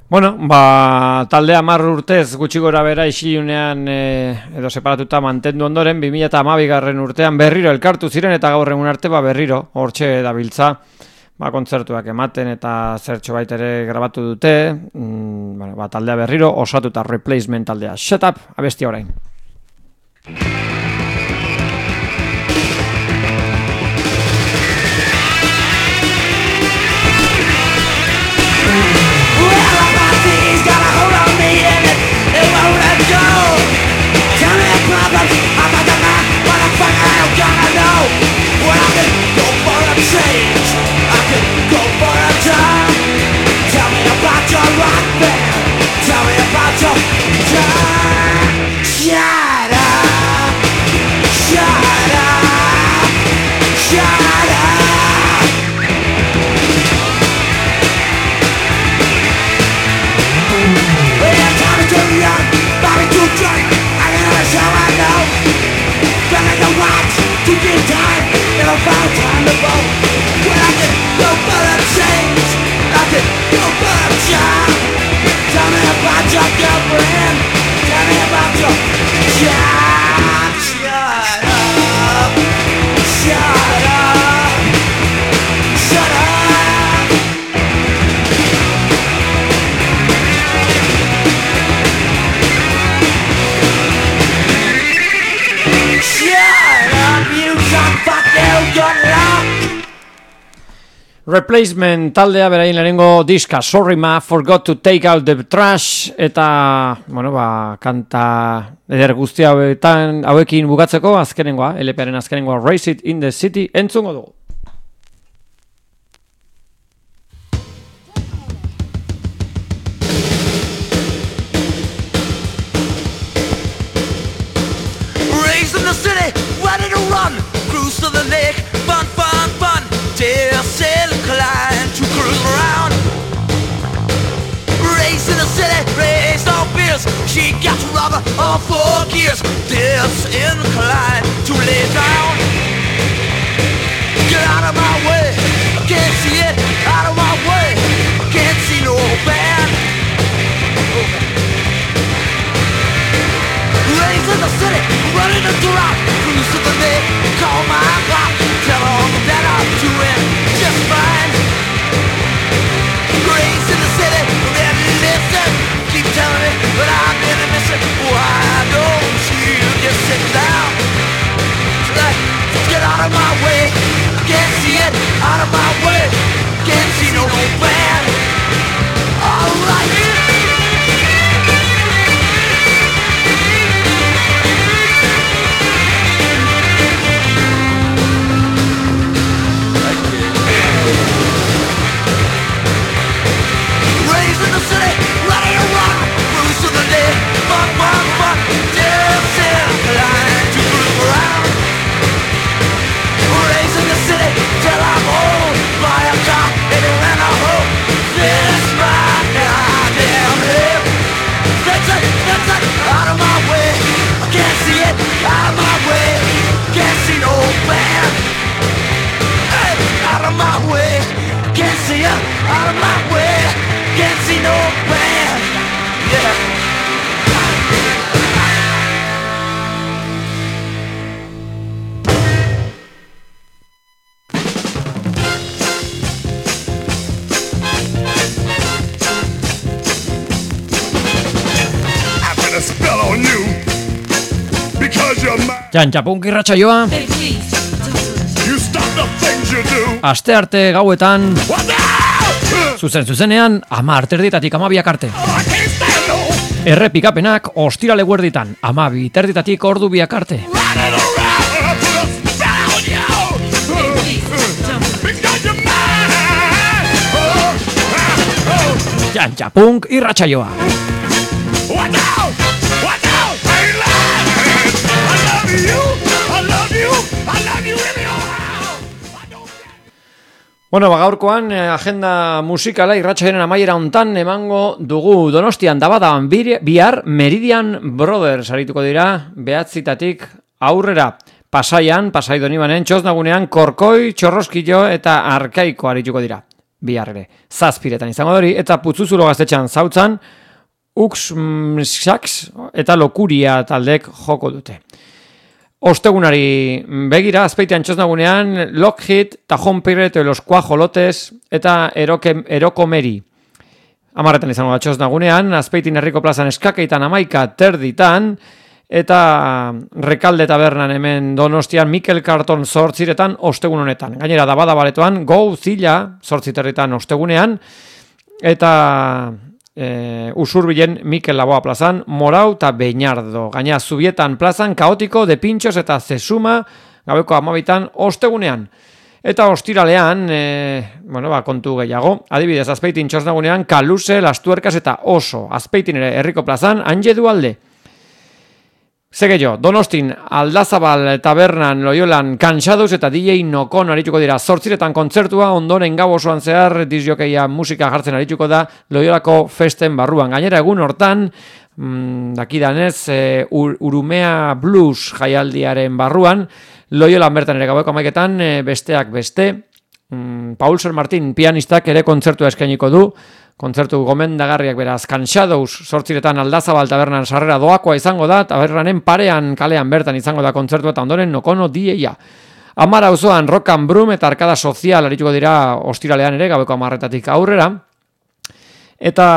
Bueno, ba, taldea hamar urtez gutxi gora bera isilunean e, edo separatuta mantendu ondoren, bi mila hamabigarren urtean berriro elkartu ziren eta gaur egun arte ba, berriro hortxe dabiltza, ba, kontzertuak ematen eta zertxo bait ere grabatu dute, mm, bueno, ba, taldea berriro osatuta Replacement taldea. Shut up, abestia orain. Replacement taldea beraien lehenengo diska Sorry Ma, Forgot to Take Out the Trash, eta, bueno, ba, kanta eder guzti hauetan, hauekin bukatzeko azkenengoa, L P-aren azkenengoa Race It in the City entzungo dugu. Raised in the city, ready to run, cruise to the lake, fun, fun, fun, till sail inclined to cruise around. Raised in the city, raised on fears, she got to rubber on four gears, disinclined to lay down. Get out of my way, I can't see it, out of my way, I can't see no band. Raised in the city, running to drop, cruise to the lake, call my cop, tell them that I'm doing just fine. Raised in the city, ready to listen, keep telling me that I've been missing. Why don't you just sit down? Like, get out of my way, can't see it, out of my way, can't see no band. Alright. Out of my way, can't see no band. Yeah. I put a spell on you because you're my. Txantxapunki irratsaioa. You stop the things you do. Aste arte gauetan. Zuzen zuzenean, ama arterdietatik amabiak arte. Errepikapenak ostirale guerditan, amabi terditatik ordu biak arte. Txantxapunk irratsaioa. Bueno, ba, gaurkoan eh, agenda musikala irratsaioaren amaiera hontan emango dugu. Donostian dabadaban bihar Meridian Brothers arituko dira behatzitatik aurrera. Pasaian, Pasai Donibanen, Txosnagunean, Korkoi, Txorroskillo eta Arkaiko arituko dira. bihar ere. Zazpiretan izango dori, eta Putzuzulo gaztetxean zautzan, Ux Sax eta Lokuria taldek joko dute. Ostegunari begira, Azpeitian txosnagunean, Lockheed, Tajón Pirreto y los Cuajolotes eta Eroke, Erokomeri. Amarretan izango da txosnagunean, Azpeitin herriko plazan eskakeitan amaika terditan, eta Rekalde tabernan hemen Donostian Mikel Karton zortziretan ostegun honetan. Gainera Dabadabaletoan Go Zila zortziterritan ostegunean, eta e, Usurbilen Mikel Laboa plazan Morau eta Beñardo. Gainera Zubietan plazan Kaotiko, De Pintxos eta Zesuma gabeko amabitan ostegunean. Eta ostiralean, e, bueno, ba, kontu gehiago, adibidez Azpeitin txosnagunean Kaluse, Lastuerkas eta Oso. Azpeitin ere herriko plazan Anje Dualde. Segeio, Donostin Aldazabal tabernan Loiolan Kansados eta D J Nokon arituko dira zortziretan kontzertua, ondoren gau osoan zehar disjokeia musika jartzen arituko da Loiolako festen barruan. Gainera egun hortan, mm, dakidanez, e, ur, Urumea Blues jaialdiaren barruan, Loiolan bertan ere gaueko amaiketan, e, besteak beste, mm, Paul Ser Martin pianistak ere kontzertua eskainiko du, kontzertu gomendagarriak beraz, Kansados zortziretan Aldazabal tabernan sarrera doakoa izango da, tabernanen parean kalean bertan izango da kontzertu eta ondoren Nokono D J-a. Amara auzoan Rock and Broom eta Arkada Sozial arituko dira ostiralean ere, gabeko amarretatik aurrera. Eta,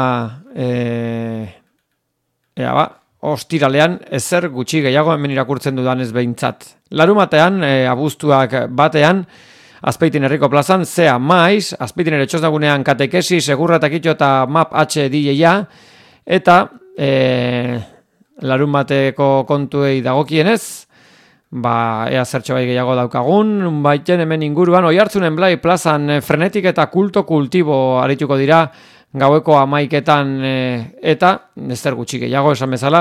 e, ea ba, ostiralean ezer gutxi gehiago hemen irakurtzen dudanez behintzat. Larumatean, e, abuztuak batean, Azpeitin herriko plazan, Zea Maiz, Azpeitin ere txosnagunean Katekesi, Segurra eta Kitxo eta Map H D J-a, eta e, larun bateko kontuei dagokienez, ba, ea zertxo bai gehiago daukagun, baiten hemen inguruan, Oiartzunen Blai plazan Frenetik eta Kulto Kultibo arituko dira gaueko amaiketan, e, eta, ezer gutxi gehiago esan bezala,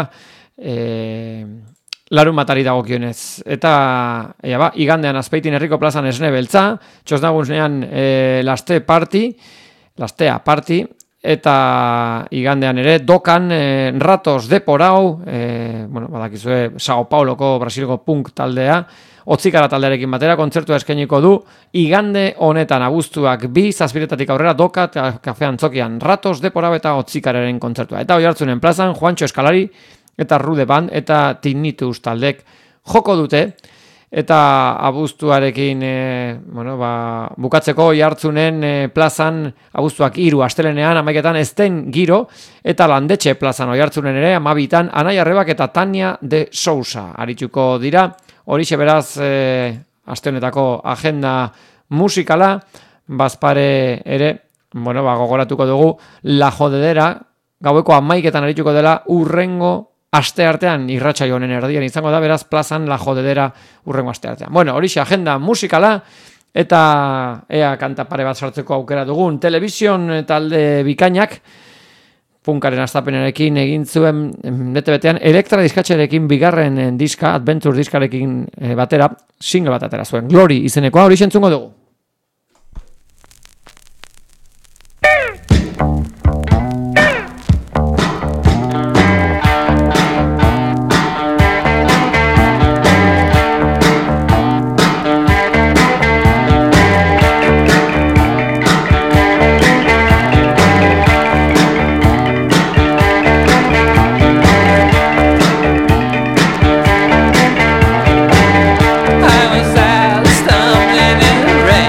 e, larun batari dagokionez. Eta, ea ba, igandean Azpeitin herriko plazan Esne Beltza, txosnagunean e, Laste Party, Lastea Party, eta igandean ere Dokan e, Ratos Deporau, e, bueno, badakizue Sao Pauloko Brasilgo punk taldea, Otzikara taldearekin batera, kontzertua eskainiko du, igande honetan abuztuak bi, zazpiretatik aurrera, Doka, kafean zokian Ratos Deporau eta Otzikararen kontzertua. Eta Oiartzunen plazan, Juancho Eskalari, eta Rude Band, eta Tinnitus taldek joko dute, eta abuztuarekin, e, bueno, ba, bukatzeko Oiartzunen e, plazan, abuztuak hiru astelenean, amaiketan ezten giro, eta Landetxe plazan Oiartzunen ere, amabitan, Anai Arrebak eta Tania de Sousa arituko dira, horixe beraz, e, aste honetako agenda musikala, bazpare ere, bueno, ba, gogoratuko dugu, La Jodedera, gaueko amaiketan arituko dela, urrengo aste artean, irratsaio honen erdian izango da, beraz plazan La Jodedera urrengo aste artean. Bueno, horixe agenda musikala, eta ea kanta pare bat sartzeko aukera dugun, telebizion talde bikainak, punkaren astapenarekin egin zuen bete-betean, Elektra diskatxerekin bigarren diska, Adventure diskarekin batera, single bat atera zuen, Glory izenekoa, hori entzungo dugu. I was out stumbling in the rain.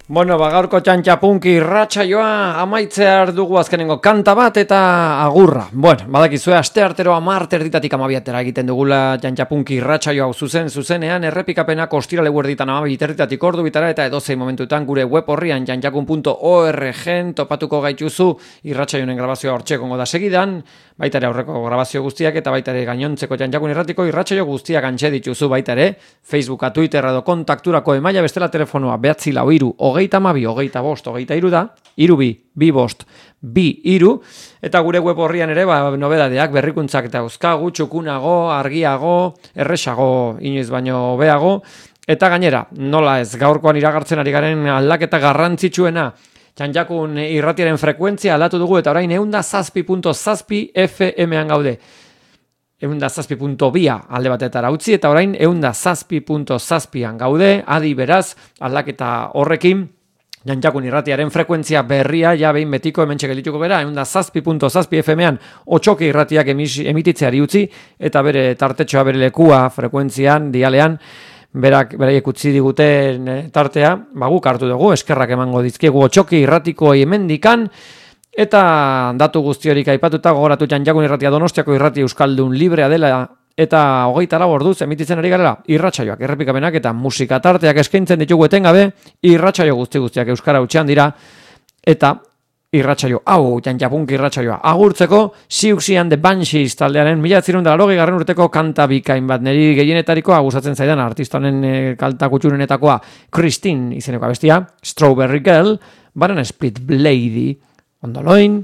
Bueno, ba, gaurko txantxapunki irratsaioa amaitzear dugu azkenengo kanta bat eta agurra. Bueno, badakizue aste artero hamar erditatik hamabietara egiten dugula txantxapunki irratsaioa zuzen zuzenean errepikapenak ostirale guerditan hamabi erditatik ordu bitara eta edozein momentutan gure web horrian txantxakun puntu org topatuko gaituzu irratsaioen grabazioa hortxe egongo da segidan, baita ere aurreko grabazio guztiak eta baita ere gainontzeko txantxakun irratiko irratsaio guztiak antxe dituzu baita ere Facebooka, Twitter edo kontakturako emaila bestela telefonoa behatzi lau hiru hogeita hamabi, hogeita bost, hogeita hiru da, hiru bi, bi bost, bi hiru, eta gure web horrian ere, ba, nobedadeak, berrikuntzak eta euskagu, txukunago, argiago, erresago, inoiz baino hobeago, eta gainera, nola ez, gaurkoan iragartzen ari garen aldaketa garrantzitsuena, txantxakun irratiaren frekuentzia aldatu dugu, eta orain eunda zazpi punto zazpi F M-an gaude. Eunda zazpi punto bia alde batetara utzi, eta orain eunda zazpi punto zazpian gaude, adi beraz, aldaketa horrekin, txantxakun irratiaren frekuentzia berria, ja behin betiko hemen txegelituko bera, eunda zazpi punto zazpi F M-an otxoki irratiak emititzeari utzi, eta bere tartetxoa bere lekua frekuentzian, dialean, berak beraiek utzi diguten tartea, ba guk hartu dugu, eskerrak emango dizkiegu otxoki irratiko hemendikan, eta datu guzti horik aipatuta gogoratu txantxakun irratia Donostiako irrati euskaldun librea dela eta hogeita lau orduz emititzen ari garela irratsaioak, errepikapenak eta musika tarteak eskaintzen ditugu etengabe, irratsaio guzti guztiak euskara hutsean dira eta irratsaio hau txantxapunk irratsaioa agurtzeko Siouxsie the Banshees taldearen mila bederatziehun eta laurogeigarren urteko kanta bikain bat niri gehienetarikoa gustatzen zaidan artista honen e, kalta kutxurenetakoa Christine izeneko abestia, Strawberry Girl, Banana Split Lady. Ondoloin.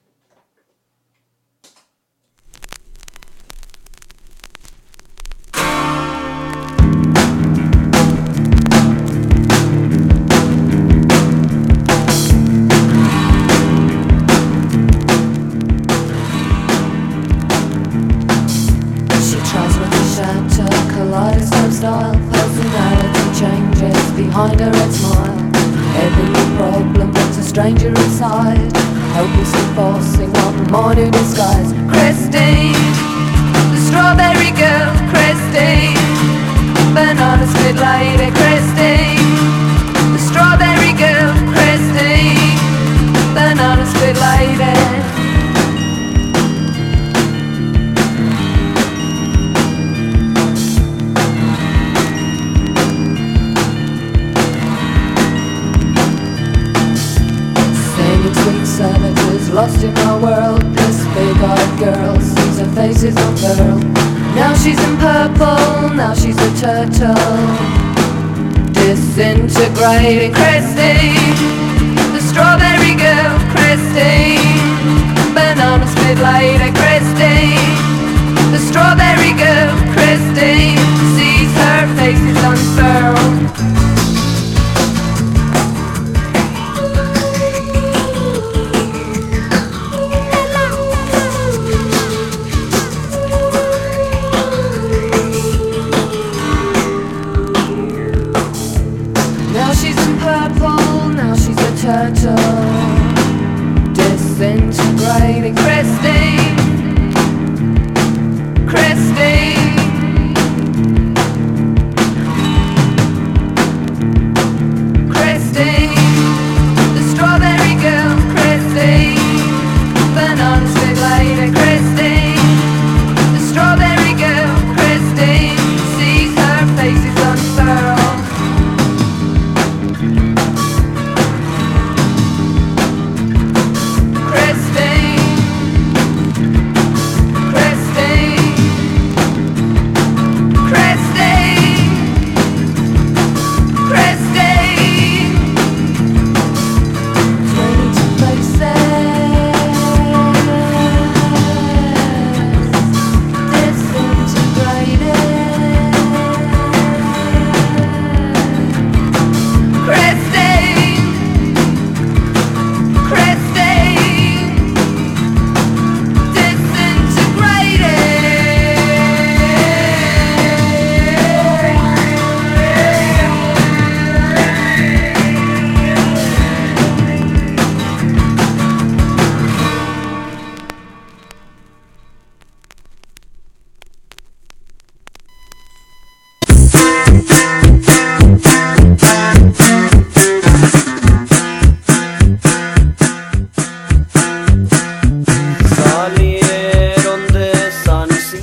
Style, personality changes behind her red smile. Every problem puts a stranger inside, helplessly forcing on modern disguise. Christine, the strawberry girl, Christine, banana split lady, Christine, the strawberry girl, Christine, banana split lady. Savages lost in our world. This big-eyed girl sees her face is unfurled. Now she's in purple, now she's a turtle, disintegrating. Christine, the strawberry girl, Christine, banana split lady, Christine, the strawberry girl, Christine, sees her face is unfurled. Turtle, disintegrating. Christine,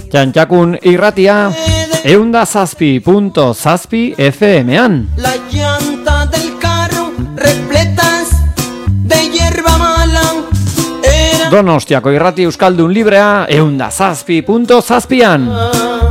Txantxakun irratia, eunda zazpi punto zazpi F M-an. La llanta del carro repletas de hierba mala. Era Donostiako irrati euskaldun librea, eunda zazpi punto zazpian.